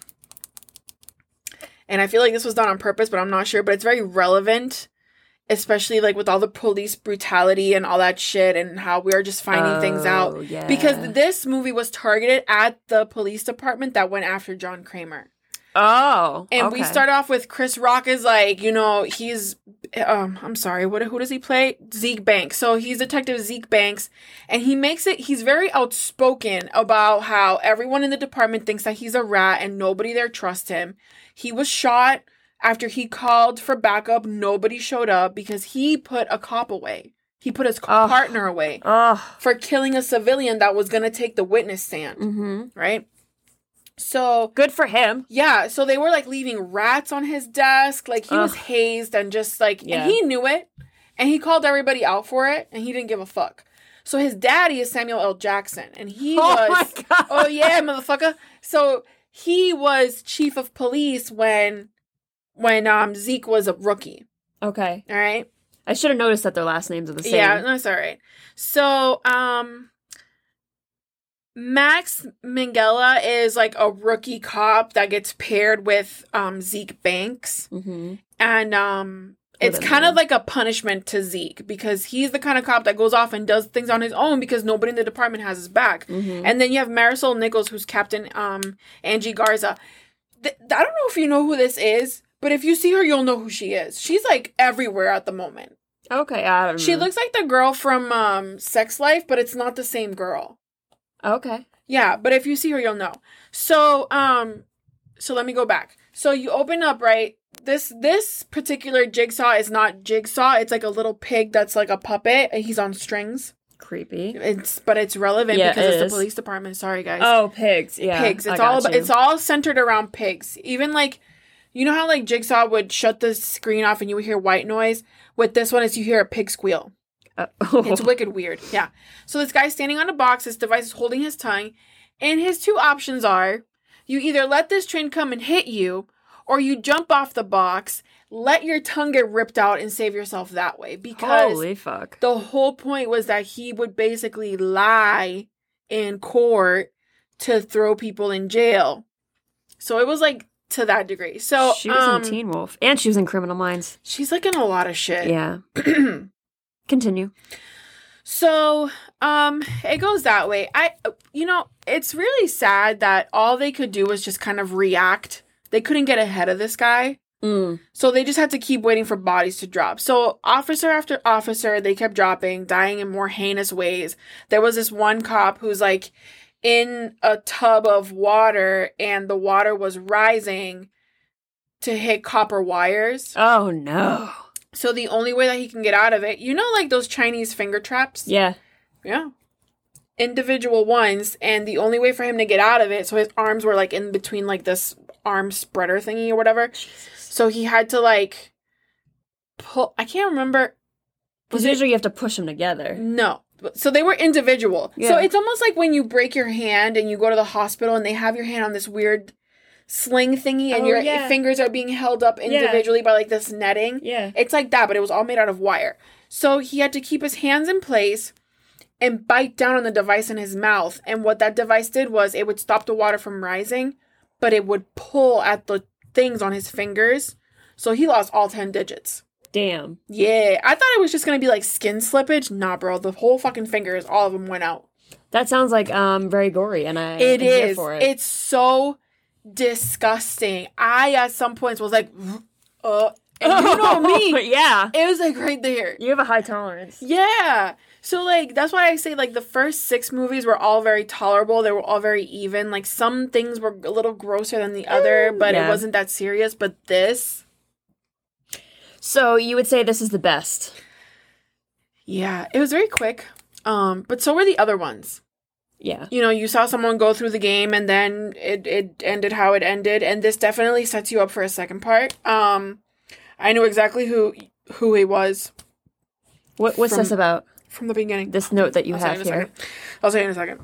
I feel like this was done on purpose, but I'm not sure, but it's very relevant, especially like with all the police brutality and all that shit and how we're just finding things out. Yeah. Because this movie was targeted at the police department that went after John Kramer. Oh. And we start off with Chris Rock is like, you know, he's I'm sorry, who does he play? Zeke Banks. So he's Detective Zeke Banks, and he's very outspoken about how everyone in the department thinks that he's a rat and nobody there trusts him. He was shot after he called for backup. Nobody showed up because he put a cop away. He put his partner away for killing a civilian that was going to take the witness stand. Mm-hmm. Right? So good for him. Yeah. So they were like leaving rats on his desk. Like he was hazed and just like, and he knew it. And he called everybody out for it. And he didn't give a fuck. So his daddy is Samuel L. Jackson. And he my God. Oh yeah, motherfucker. So he was chief of police when Zeke was a rookie. Okay. All right. I should have noticed that their last names are the same. Yeah, that's all right. So, Max Minghella is like a rookie cop that gets paired with Zeke Banks. Mm-hmm. And it's kind of like a punishment to Zeke because he's the kind of cop that goes off and does things on his own because nobody in the department has his back. Mm-hmm. And then you have Marisol Nichols, who's Captain Angie Garza. I don't know if you know who this is, but if you see her, you'll know who she is. She's like everywhere at the moment. Okay, I don't know. She looks like the girl from Sex Life, but it's not the same girl. Okay. Yeah, but if you see her, you'll know. So let me go back. So you open up, right? This particular Jigsaw is not Jigsaw. It's like a little pig that's like a puppet, and he's on strings. Creepy. But it's relevant because it's the police department. Sorry, guys. Oh, pigs. Yeah, pigs. It's all centered around pigs. Even like, you know how like Jigsaw would shut the screen off and you would hear white noise. With this one, you hear a pig squeal. It's wicked weird. Yeah. So this guy's standing on a box. This device is holding his tongue. And his two options are you either let this train come and hit you, or you jump off the box, let your tongue get ripped out, and save yourself that way. Because holy fuck. The whole point was that he would basically lie in court to throw people in jail. So it was like to that degree. So she was in Teen Wolf. And she was in Criminal Minds. She's like in a lot of shit. Yeah. Continue. So, it goes that way. It's really sad that all they could do was just kind of react. They couldn't get ahead of this guy. So they just had to keep waiting for bodies to drop. So officer after officer, they kept dropping, dying in more heinous ways. There was this one cop who's like in a tub of water and the water was rising to hit copper wires. Oh, no. So the only way that he can get out of it, you know, like those Chinese finger traps? Yeah. Yeah. Individual ones. And the only way for him to get out of it, so his arms were like in between like this arm spreader thingy or whatever. Jesus. So he had to like pull, I can't remember. Because usually you have to push them together. No. So they were individual. Yeah. So it's almost like when you break your hand and you go to the hospital and they have your hand on this weird sling thingy and your fingers are being held up individually by like this netting. Yeah. It's like that, but it was all made out of wire. So he had to keep his hands in place and bite down on the device in his mouth. And what that device did was it would stop the water from rising, but it would pull at the things on his fingers. So he lost all 10 digits. Damn. Yeah. I thought it was just going to be like skin slippage. Nah, bro. The whole fucking fingers, all of them went out. That sounds like very gory, and it is. Here for it. It's so disgusting. I, at some points, was like, and you know me. Yeah. It was like right there. You have a high tolerance. Yeah. So, like, that's why I say, like, the first 6 movies were all very tolerable. They were all very even. Like, some things were a little grosser than the other, but it wasn't that serious. But this... So, you would say this is the best? Yeah. It was very quick. But so were the other ones. Yeah. You know, you saw someone go through the game, and then it ended how it ended. And this definitely sets you up for a second part. I knew exactly who he was. What's this about? From the beginning. This note that you have here. I'll say in a second.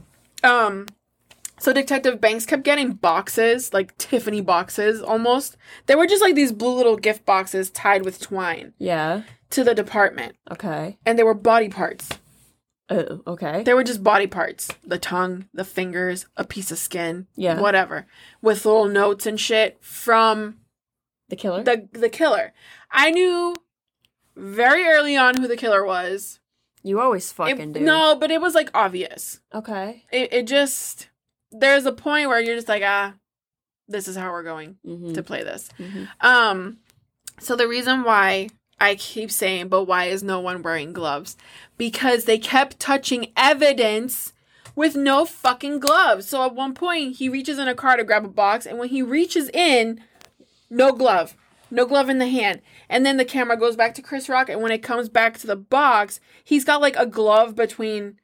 So Detective Banks kept getting boxes, like Tiffany boxes almost. They were just like these blue little gift boxes tied with twine. Yeah. To the department. Okay. And they were body parts. Oh, okay. They were just body parts. The tongue, the fingers, a piece of skin. Yeah. Whatever. With little notes and shit from... The killer? The killer. I knew very early on who the killer was. You always fucking do. No, but it was, like, obvious. Okay. It just... There's a point where you're just like, this is how we're going to play this. Mm-hmm. So the reason why I keep saying, but why is no one wearing gloves? Because they kept touching evidence with no fucking gloves. So at one point, he reaches in a car to grab a box, and when he reaches in, no glove. No glove in the hand. And then the camera goes back to Chris Rock, and when it comes back to the box, he's got, like, a glove between...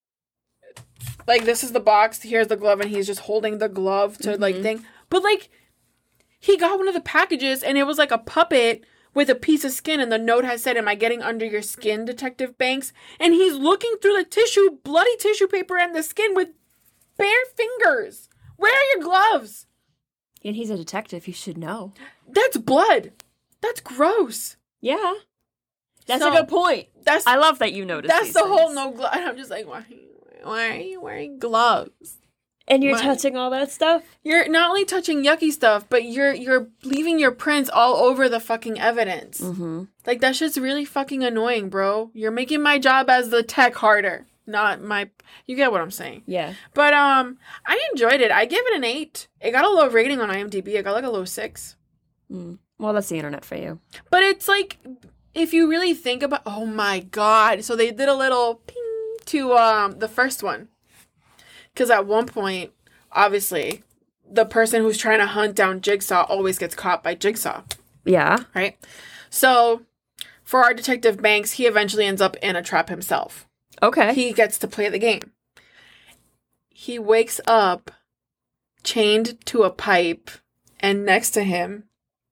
Like, this is the box, here's the glove, and he's just holding the glove to, like, thing. But, like, he got one of the packages, and it was, like, a puppet with a piece of skin, and the note has said, "Am I getting under your skin, Detective Banks?" And he's looking through the bloody tissue paper and the skin with bare fingers. Where are your gloves? And he's a detective, he should know. That's blood. That's gross. Yeah. That's a good point. I love that you noticed. That's the whole no glove. And I'm just like, why are you wearing gloves? And you're touching all that stuff? You're not only touching yucky stuff, but you're leaving your prints all over the fucking evidence. Mm-hmm. Like, that shit's really fucking annoying, bro. You're making my job as the tech harder. Not my... You get what I'm saying. Yeah. But, I enjoyed it. I gave it an 8. It got a low rating on IMDb. It got, like, a low 6. Well, that's the internet for you. But it's, like, if you really think about... Oh, my God. So they did a little ping to, the first one. Because at one point, obviously, the person who's trying to hunt down Jigsaw always gets caught by Jigsaw. Yeah. Right? So, for our Detective Banks, he eventually ends up in a trap himself. Okay. He gets to play the game. He wakes up chained to a pipe, and next to him,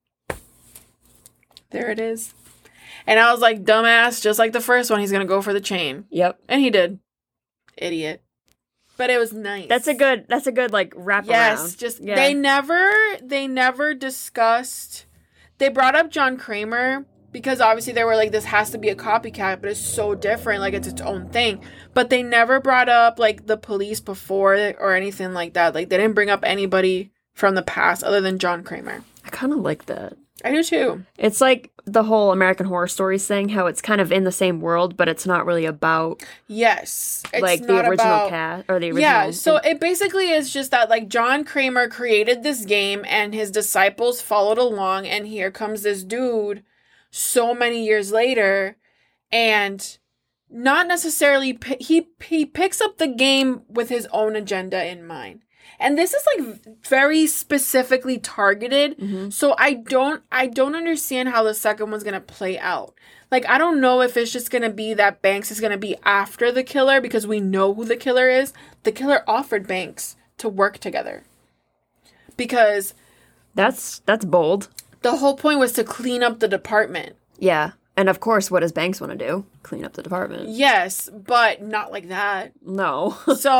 there it is. And I was like, dumbass, just like the first one, he's going to go for the chain. Yep. And he did. Idiot. But it was nice. That's a good like wrap around. Yes, they never discussed. They brought up John Kramer because obviously they were like, this has to be a copycat, but it's so different, like it's its own thing. But they never brought up like the police before or anything like that. Like they didn't bring up anybody from the past other than John Kramer. I kind of like that. I do too. It's like the whole American Horror Stories thing, how it's kind of in the same world, but it's not really about... Yes. It's like the original cast, or the original... Yeah, so it basically is just that, like, John Kramer created this game, and his disciples followed along, and here comes this dude so many years later, and not necessarily... He picks up the game with his own agenda in mind. And this is like very specifically targeted. Mm-hmm. So I don't understand how the second one's going to play out. Like, I don't know if it's just going to be that Banks is going to be after the killer because we know who the killer is. The killer offered Banks to work together. Because that's bold. The whole point was to clean up the department. Yeah. And of course, what does Banks want to do? Clean up the department. Yes, but not like that. No.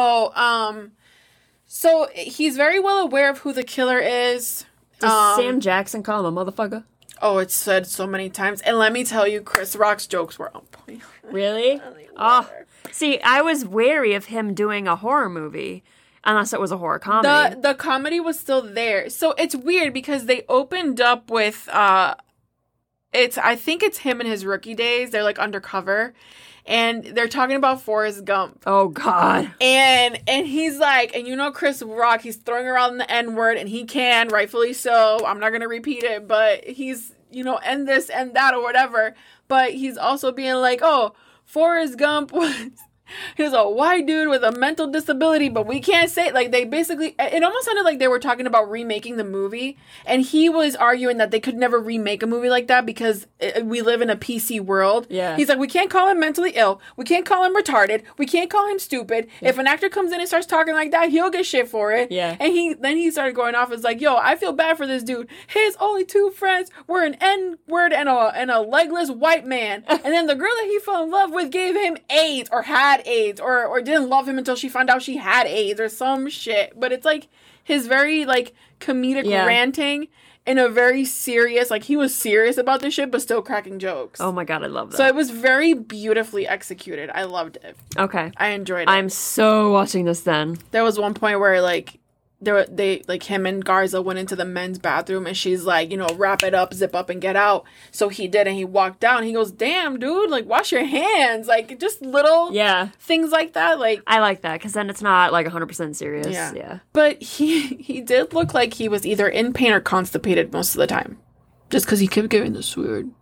So he's very well aware of who the killer is. Does Sam Jackson call him a motherfucker? Oh, it's said so many times. And let me tell you, Chris Rock's jokes were on point. Really? Oh, see, I was wary of him doing a horror movie. Unless it was a horror comedy. The comedy was still there. So it's weird because they opened up with, I think it's him in his rookie days. They're like undercover. And they're talking about Forrest Gump. Oh, God. And he's like, and you know Chris Rock, he's throwing around the N-word, and he can, rightfully so. I'm not going to repeat it, but he's, and this and that or whatever. But he's also being like, oh, Forrest Gump was... He was a white dude with a mental disability, but we can't say, like, they basically, it almost sounded like they were talking about remaking the movie, and he was arguing that they could never remake a movie like that because we live in a PC world. Yeah. He's like, we can't call him mentally ill, we can't call him retarded, we can't call him stupid. Yeah. If an actor comes in and starts talking like that, he'll get shit for it. Yeah. And then he started going off, it's like, yo, I feel bad for this dude. His only two friends were an N-word and a legless white man, and then the girl that he fell in love with gave him AIDS, or had AIDS, or didn't love him until she found out she had AIDS or some shit. But it's like his very like comedic ranting in a very serious, like he was serious about this shit but still cracking jokes. Oh my God, I love that. So it was very beautifully executed. I loved it. Okay. I enjoyed it. I'm so watching this then. There was one point where like they like him and Garza went into the men's bathroom and she's like, wrap it up, zip up and get out. So he did, and he walked down. He goes, damn, dude, like wash your hands. Like just little things like that. Like I like that because then it's not like 100% serious. Yeah. But he did look like he was either in pain or constipated most of the time. Just because he kept giving this weird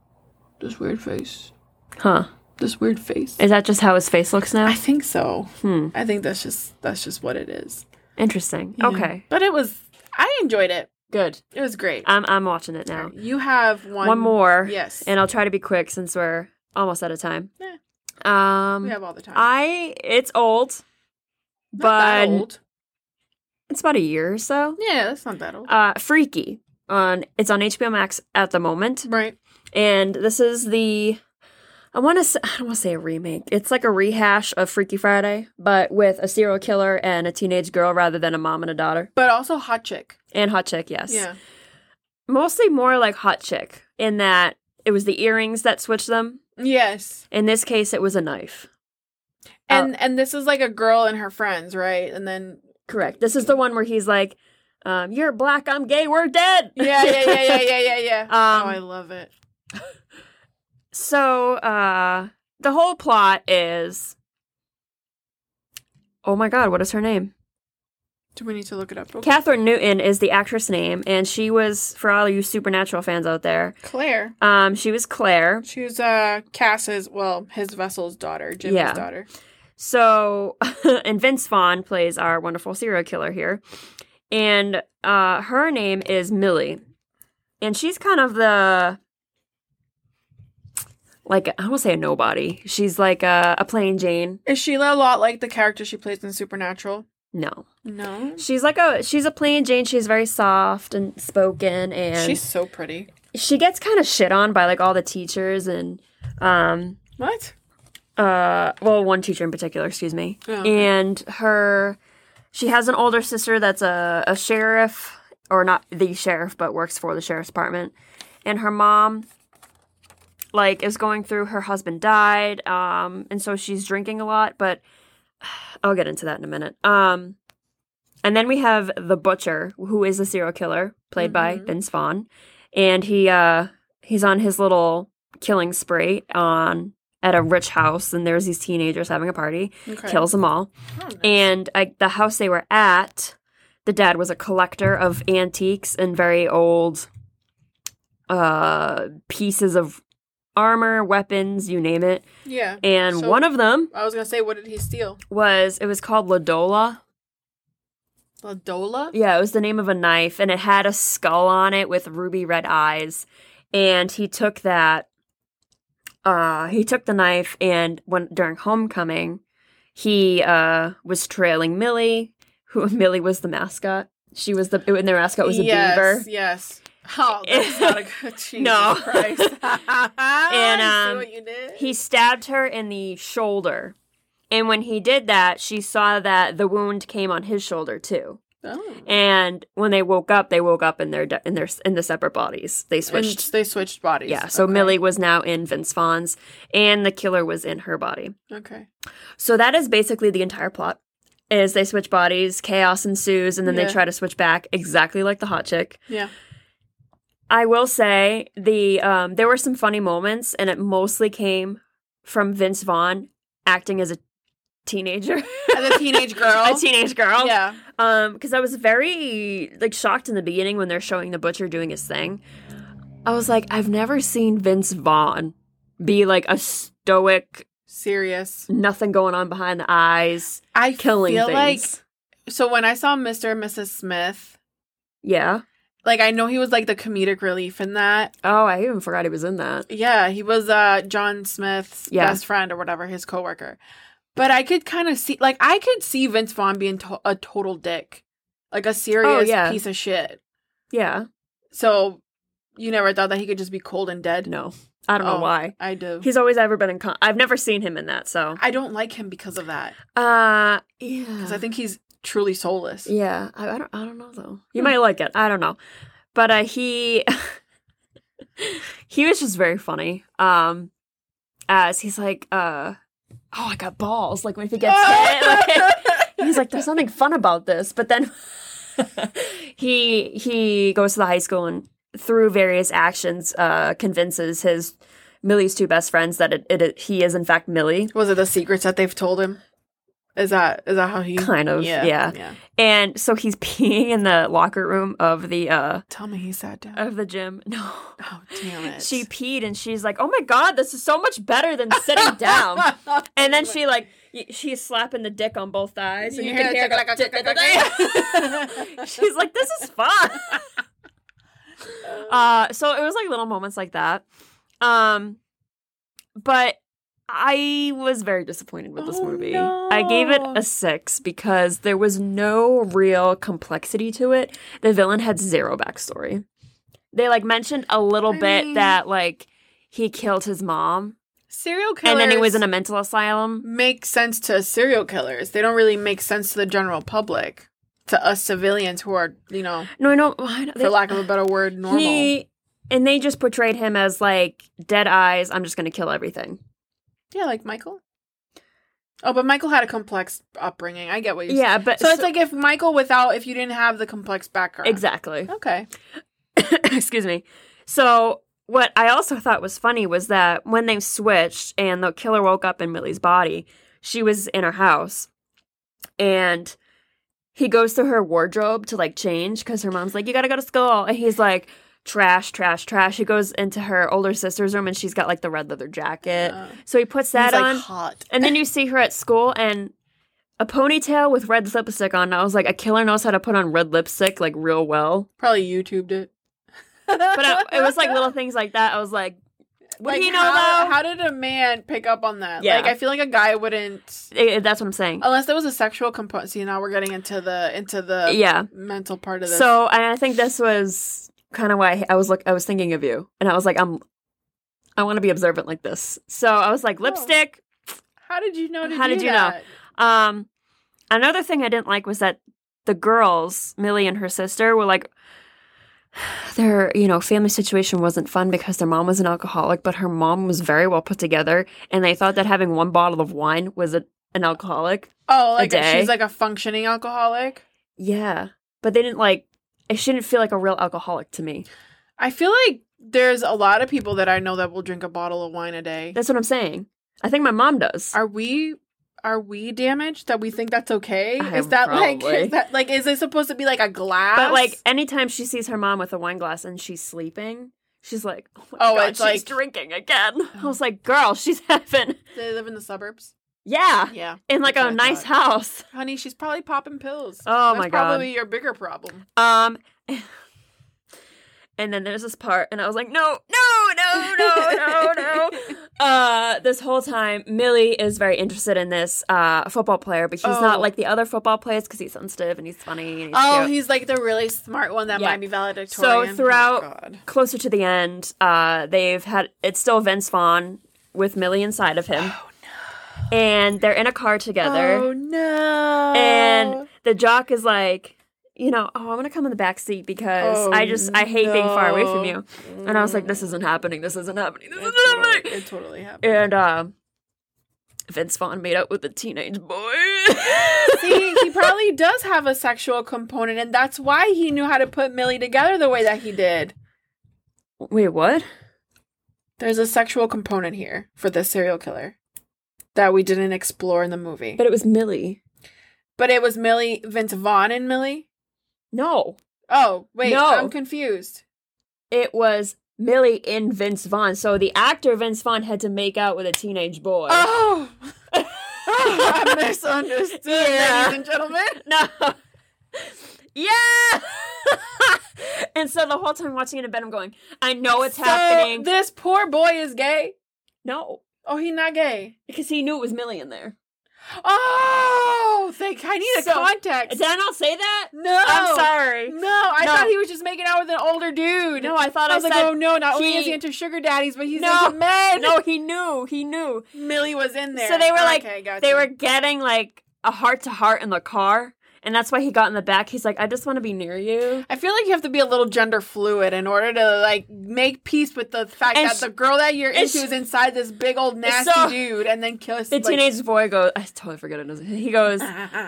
face. Huh. This weird face. Is that just how his face looks now? I think so. I think that's just what it is. Interesting. Yeah. Okay. But I enjoyed it. Good. It was great. I'm watching it now. You have one more. Yes. And I'll try to be quick since we're almost out of time. Yeah. We have all the time. It's old. Not that old. It's about a year or so. Yeah, that's not that old. Freaky. It's on HBO Max at the moment. Right. And this is I don't want to say a remake. It's like a rehash of Freaky Friday, but with a serial killer and a teenage girl rather than a mom and a daughter. But also Hot Chick. And Hot Chick, yes. Yeah. Mostly more like Hot Chick in that it was the earrings that switched them. Yes. In this case, it was a knife. And this is like a girl and her friends, right? And then... Correct. This is the one where he's like, you're black, I'm gay, we're dead! Yeah. I love it. So, the whole plot is... Oh my God, what is her name? Do we need to look it up? Catherine Newton is the actress name, and she was, for all you Supernatural fans out there... Claire. She was Claire. She was Cass's, his vessel's daughter, Jimmy's daughter. So, and Vince Vaughn plays our wonderful serial killer here. And her name is Millie. And she's kind of the... Like, I don't want to say a nobody. She's like a plain Jane. Is she a lot like the character she plays in Supernatural? No. No? She's a plain Jane. She's very soft and spoken, and... She's so pretty. She gets kind of shit on by, like, all the teachers and... What? One teacher in particular, excuse me. Oh, okay. And she has an older sister that's a sheriff, or not the sheriff, but works for the sheriff's department. And her mom... like, is going through, her husband died, and so she's drinking a lot, but I'll get into that in a minute. And then we have the butcher, who is the serial killer, played by Vince Vaughn, and he's on his little killing spree at a rich house, and there's these teenagers having a party, kills them all. Oh, nice. And the house they were at, the dad was a collector of antiques and very old pieces of armor, weapons, you name it. Yeah. And so, one of them... I was going to say, what did he steal? It was called Ladola. Ladola? Yeah, it was the name of a knife, and it had a skull on it with ruby red eyes. And he took that. He took the knife, and during homecoming, he was trailing Millie. Millie was the mascot. And their mascot was a beaver. Yes. Oh, that's not a good Jesus No. Christ. And see what you did? he stabbed her in the shoulder. And when he did that, she saw that the wound came on his shoulder too. Oh. And when they woke up in the separate bodies. They switched. And they switched bodies. Yeah. So okay. Millie was now in Vince Vaughn's, and the killer was in her body. Okay. So that is basically the entire plot. Is they switch bodies, chaos ensues, and then they try to switch back, exactly like the hot chick. Yeah. I will say there were some funny moments, and it mostly came from Vince Vaughn acting as a teenager. As a teenage girl. A teenage girl. Yeah. Because I was very shocked in the beginning when they're showing the butcher doing his thing. I was like, I've never seen Vince Vaughn be like a stoic, serious, nothing going on behind the eyes. I killing feel things. So when I saw Mr. and Mrs. Smith, yeah. I know he was the comedic relief in that. Oh, I even forgot he was in that. Yeah, he was John Smith's best friend or whatever, his coworker. But I could kind of see, I could see Vince Vaughn being a total dick. A serious piece of shit. Yeah. So, you never thought that he could just be cold and dead? No. I don't know why. I do. He's always ever been in I've never seen him in that, so. I don't like him because of that. Yeah. Because I think he's truly soulless. Yeah. I don't know, though. You might like it. I don't know. But he was just very funny. As he's like, oh, I got balls. When he gets hit. He's like, there's nothing fun about this. But then he goes to the high school and through various actions convinces Millie's two best friends that he is in fact Millie. Was it the secrets that they've told him? Is that how he kind of yeah. And so he's peeing in the locker room of the tell me he sat down of the gym. No. Oh damn it. She peed and she's like, oh my god, this is so much better than sitting down. And then she's slapping the dick on both thighs and you can hear she's like, this is fun. So it was little moments like that. But I was very disappointed with this movie. No. I gave it a 6 because there was no real complexity to it. The villain had zero backstory. They mentioned a little bit that he killed his mom. Serial killers. And then he was in a mental asylum. Make sense to serial killers. They don't really make sense to the general public. To us civilians who are, No, for lack of a better word, normal. And they just portrayed him as dead eyes, I'm just going to kill everything. Yeah, like Michael. Oh, but Michael had a complex upbringing. I get what you're saying. Yeah, but... So it's if Michael if you didn't have the complex background. Exactly. Okay. Excuse me. So what I also thought was funny was that when they switched and the killer woke up in Millie's body, she was in her house. And he goes to her wardrobe to change because her mom's like, you gotta go to school. And he's like... Trash, trash, trash. He goes into her older sister's room and she's got the red leather jacket. So he puts that on. Hot. And then you see her at school and a ponytail with red lipstick on. I was like, a killer knows how to put on red lipstick real well. Probably YouTubed it. But it was little things like that. I was like, would he know though? How did a man pick up on that? Yeah. I feel like a guy wouldn't. That's what I'm saying. Unless there was a sexual component. See, now we're getting into the mental part of this. So I think this was kind of why I was thinking of you, and I was like, I want to be observant like this. So I was like, lipstick. How did you know? How did you know? Another thing I didn't like was that the girls, Millie and her sister, were their family situation wasn't fun because their mom was an alcoholic, but her mom was very well put together, and they thought that having one bottle of wine was an alcoholic. Oh, she's a functioning alcoholic. Yeah, but they didn't she didn't feel like a real alcoholic to me. I feel like there's a lot of people that I know that will drink a bottle of wine a day. That's what I'm saying. I think my mom does. Are we damaged that we think that's okay? Is it supposed to be a glass? But anytime she sees her mom with a wine glass and she's sleeping, she's like, oh my God, she's drinking again. I was like, girl, she's having... They live in the suburbs? Yeah. Yeah. In like a nice house. Honey, she's probably popping pills. Oh my God. That's probably your bigger problem. And then there's this part, and I was like, no. This whole time, Millie is very interested in this football player, but he's not like the other football players because he's sensitive and he's funny. And he's cute. He's like the really smart one that might be valedictorian. So throughout, closer to the end, it's still Vince Vaughn with Millie inside of him. Oh, no. And they're in a car together. Oh, no. And the jock is like, I'm going to come in the back seat because I hate being far away from you. And I was like, this isn't happening. It totally happened. And Vince Vaughn made out with a teenage boy. See, he probably does have a sexual component, and that's why he knew how to put Millie together the way that he did. Wait, what? There's a sexual component here for this serial killer that we didn't explore in the movie. But it was Millie. But it was Millie, Vince Vaughn and Millie? No. Oh, wait, no. I'm confused. It was Millie in Vince Vaughn. So the actor Vince Vaughn had to make out with a teenage boy. Oh! I misunderstood, ladies and gentlemen. No. Yeah! And so the whole time watching it in bed, I'm going, I know it's happening. This poor boy is gay? No. Oh, he's not gay? Because he knew it was Millie in there. Oh, I need a context. Did I not say that? No. I'm sorry. No, I thought he was just making out with an older dude. No, I thought I was said, like, oh no, not only is he into sugar daddies, but he's into men. No, he knew. Millie was in there. So they were gotcha. They were getting like a heart-to-heart in the car. And that's why he got in the back. He's like, I just want to be near you. I feel like you have to be a little gender fluid in order to, like, make peace with the fact that the girl that you're into is inside this big old nasty dude and then kills... The teenage boy goes... I totally forget it. He goes...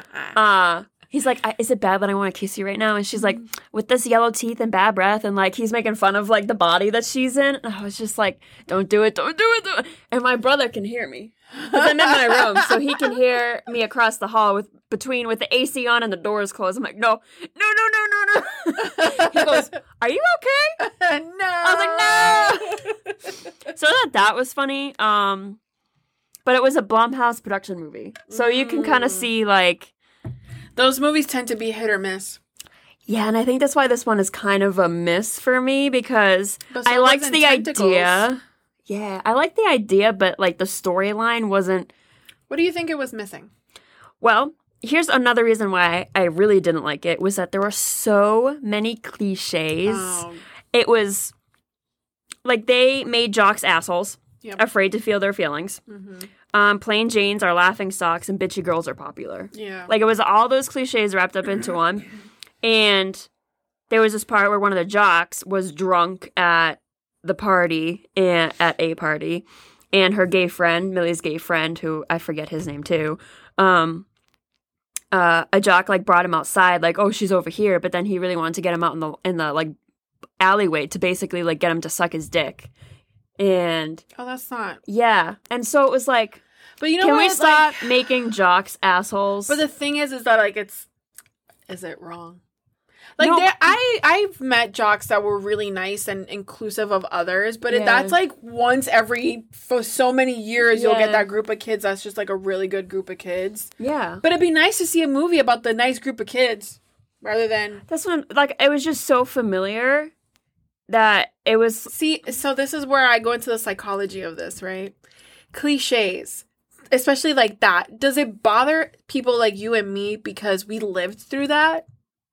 he's like, is it bad that I want to kiss you right now? And she's like, with this yellow teeth and bad breath. And, like, he's making fun of, like, the body that she's in. And I was just like, don't do it. And my brother can hear me. Because I'm in my room, so he can hear me across the hall with the AC on and the doors closed. I'm like, no. He goes, are you okay? No. I was like, no. So that was funny. But it was a Blumhouse production movie. So you can kind of see, like... Those movies tend to be hit or miss. Yeah, and I think that's why this one is kind of a miss for me, because I liked the idea. Yeah, I like the idea, but, like, the storyline wasn't... What do you think it was missing? Well, here's another reason why I really didn't like it, was that there were so many cliches. Oh. It was... Like, they made jocks assholes, afraid to feel their feelings. Mm-hmm. Plain Janes are laughingstocks, and bitchy girls are popular. Yeah. Like, it was all those cliches wrapped up into one. And there was this part where one of the jocks was drunk at the party, at a party, and her gay friend, Millie's gay friend, who I forget his name too, a jock like brought him outside, like, oh, she's over here, but then he really wanted to get him out in the like alleyway to basically like get him to suck his dick, and that's not and so it was like, but you know, can we stop making jocks assholes? But the thing is that like is it wrong? Like, no. I've met jocks that were really nice and inclusive of others, but that's, like, once for so many years, you'll get that group of kids that's just, like, a really good group of kids. Yeah. But it'd be nice to see a movie about the nice group of kids, rather than... That's what it was just so familiar that it was... See, so this is where I go into the psychology of this, right? Cliches. Especially like that. Does it bother people like you and me because we lived through that?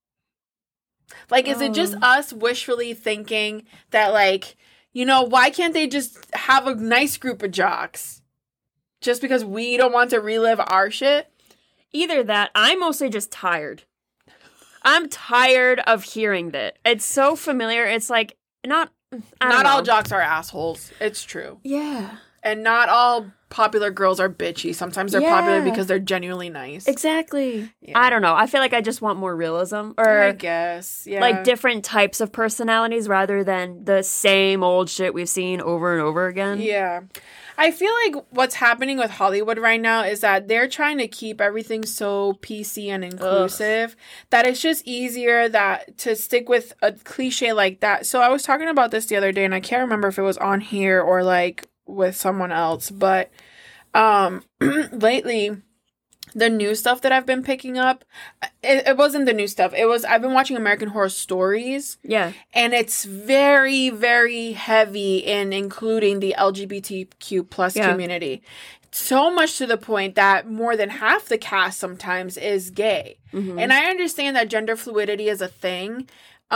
Like, is it just us wishfully thinking that, like, you know, why can't they just have a nice group of jocks? Just because we don't want to relive our shit? Either that, I'm mostly just tired. I'm tired of hearing that. It's so familiar. It's like, not all jocks are assholes. It's true. Yeah. And not all popular girls are bitchy. Sometimes they're popular because they're genuinely nice. Exactly. Yeah. I don't know. I feel like I just want more realism. Or I guess, yeah. Like different types of personalities rather than the same old shit we've seen over and over again. Yeah. I feel like what's happening with Hollywood right now is that they're trying to keep everything so PC and inclusive that it's just easier to stick with a cliche like that. So I was talking about this the other day, and I can't remember if it was on here or like with someone else, but Lately, the new stuff that I've been picking up, it wasn't the new stuff. I've been watching American Horror Stories. Yeah. And it's very, very heavy in including the LGBTQ plus community. So much to the point that more than half the cast sometimes is gay. Mm-hmm. And I understand that gender fluidity is a thing.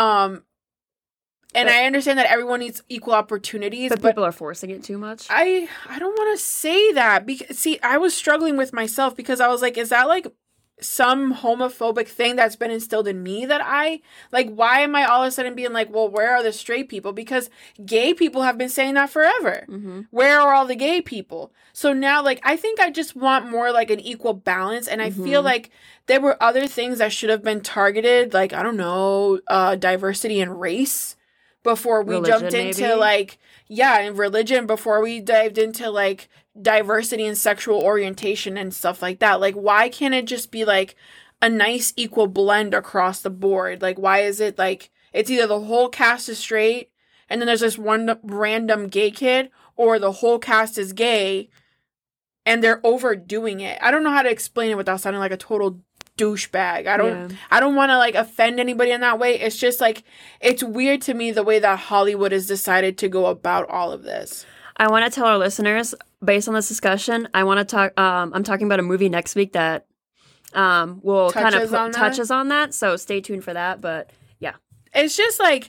And I understand that everyone needs equal opportunities. But people are forcing it too much. I don't want to say that. Because, see, I was struggling with myself because I was like, is that like some homophobic thing that's been instilled in me that why am I all of a sudden being like, well, where are the straight people? Because gay people have been saying that forever. Mm-hmm. Where are all the gay people? So now, like, I think I just want more like an equal balance. And I feel like there were other things that should have been targeted. Like, I don't know, diversity and race. Before we jumped into and religion, before we dived into like diversity and sexual orientation and stuff like that. Like, why can't it just be like a nice equal blend across the board? Like, why is it like it's either the whole cast is straight and then there's this one random gay kid, or the whole cast is gay and they're overdoing it? I don't know how to explain it without sounding like a total douchebag. I don't want to like offend anybody in that way. It's just like, it's weird to me the way that Hollywood has decided to go about all of this. I want to tell our listeners, based on this discussion, I want to talk, I'm talking about a movie next week that will kind of touches on that. So stay tuned for that. But yeah, it's just like,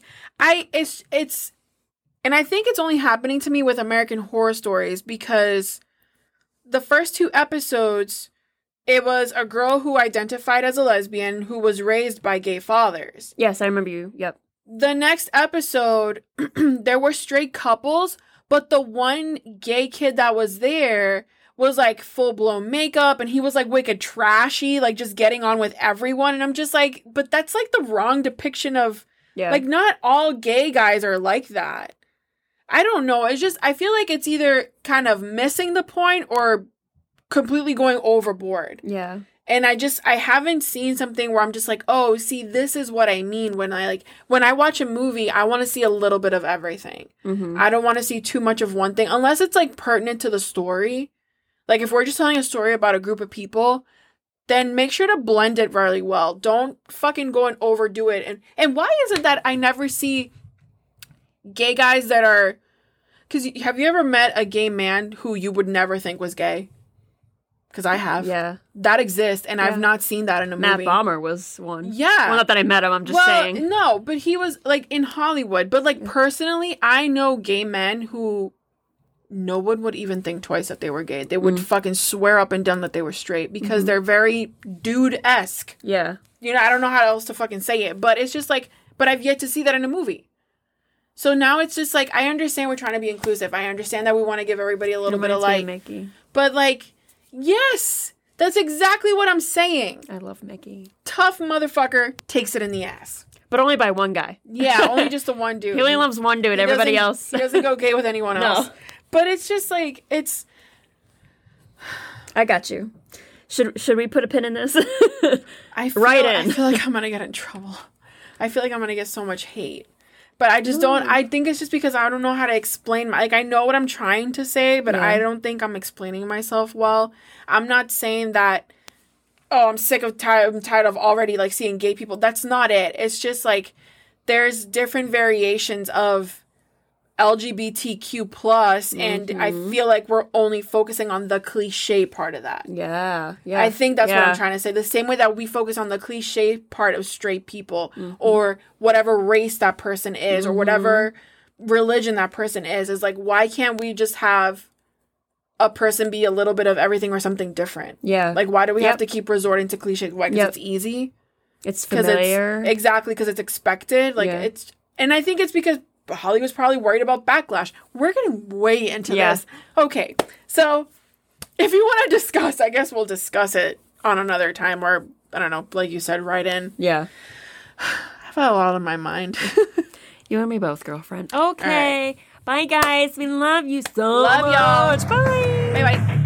it's, and I think it's only happening to me with American Horror Stories because the first 2 episodes, it was a girl who identified as a lesbian who was raised by gay fathers. Yes, I remember you. Yep. The next episode, there were straight couples, but the one gay kid that was there was like full-blown makeup, and he was like wicked trashy, like just getting on with everyone. And I'm just like, but that's like the wrong depiction of, like, not all gay guys are like that. I don't know. It's just, I feel like it's either kind of missing the point or completely going overboard. Yeah. And I haven't seen something where I'm just like, oh, see, this is what I mean when I watch a movie, I want to see a little bit of everything. Mm-hmm. I don't want to see too much of one thing unless it's like pertinent to the story. Like if we're just telling a story about a group of people, then make sure to blend it really well. Don't fucking go and overdo it. And why is it that I never see gay guys that are, because have you ever met a gay man who you would never think was gay? Because I have. Yeah. That exists, and I've not seen that in a movie. Matt Bomer was one. Yeah. Well, not that I met him, I'm just saying. No, but he was, like, in Hollywood. But, like, personally, I know gay men who no one would even think twice that they were gay. They would fucking swear up and down that they were straight because they're very dude-esque. Yeah. You know, I don't know how else to fucking say it, but it's just, like, but I've yet to see that in a movie. So now it's just, like, I understand we're trying to be inclusive. I understand that we want to give everybody a little bit of, like, Mickey. But, like, yes, that's exactly what I'm saying. I love Mickey. Tough motherfucker takes it in the ass. But only by one guy. Yeah, only just the one dude. He only loves one dude. Everybody else. He doesn't go gay with anyone else. No. But it's just like, it's... I got you. Should we put a pin in this? I feel like I'm going to get in trouble. I feel like I'm going to get so much hate. But I just don't... I think it's just because I don't know how to explain... Like, I know what I'm trying to say, but I don't think I'm explaining myself well. I'm not saying that... Oh, I'm tired of already, like, seeing gay people. That's not it. It's just, like, there's different variations of LGBTQ plus, and I feel like we're only focusing on the cliche part of that. Yeah. I think that's what I'm trying to say. The same way that we focus on the cliche part of straight people, or whatever race that person is, or whatever religion that person is like, why can't we just have a person be a little bit of everything or something different? Yeah. Like, why do we have to keep resorting to cliches? Why? Because it's easy? It's familiar. Exactly, because it's expected. Like, it's... And I think it's because Hollywood's probably worried about backlash. We're getting way into this. Okay, so if you want to discuss, I guess we'll discuss it on another time, or, I don't know, like you said, write in. Yeah. I've had a lot on my mind. You and me both, girlfriend. Okay. Right. Bye, guys. We love you so much. Y'all. Bye. Bye-bye.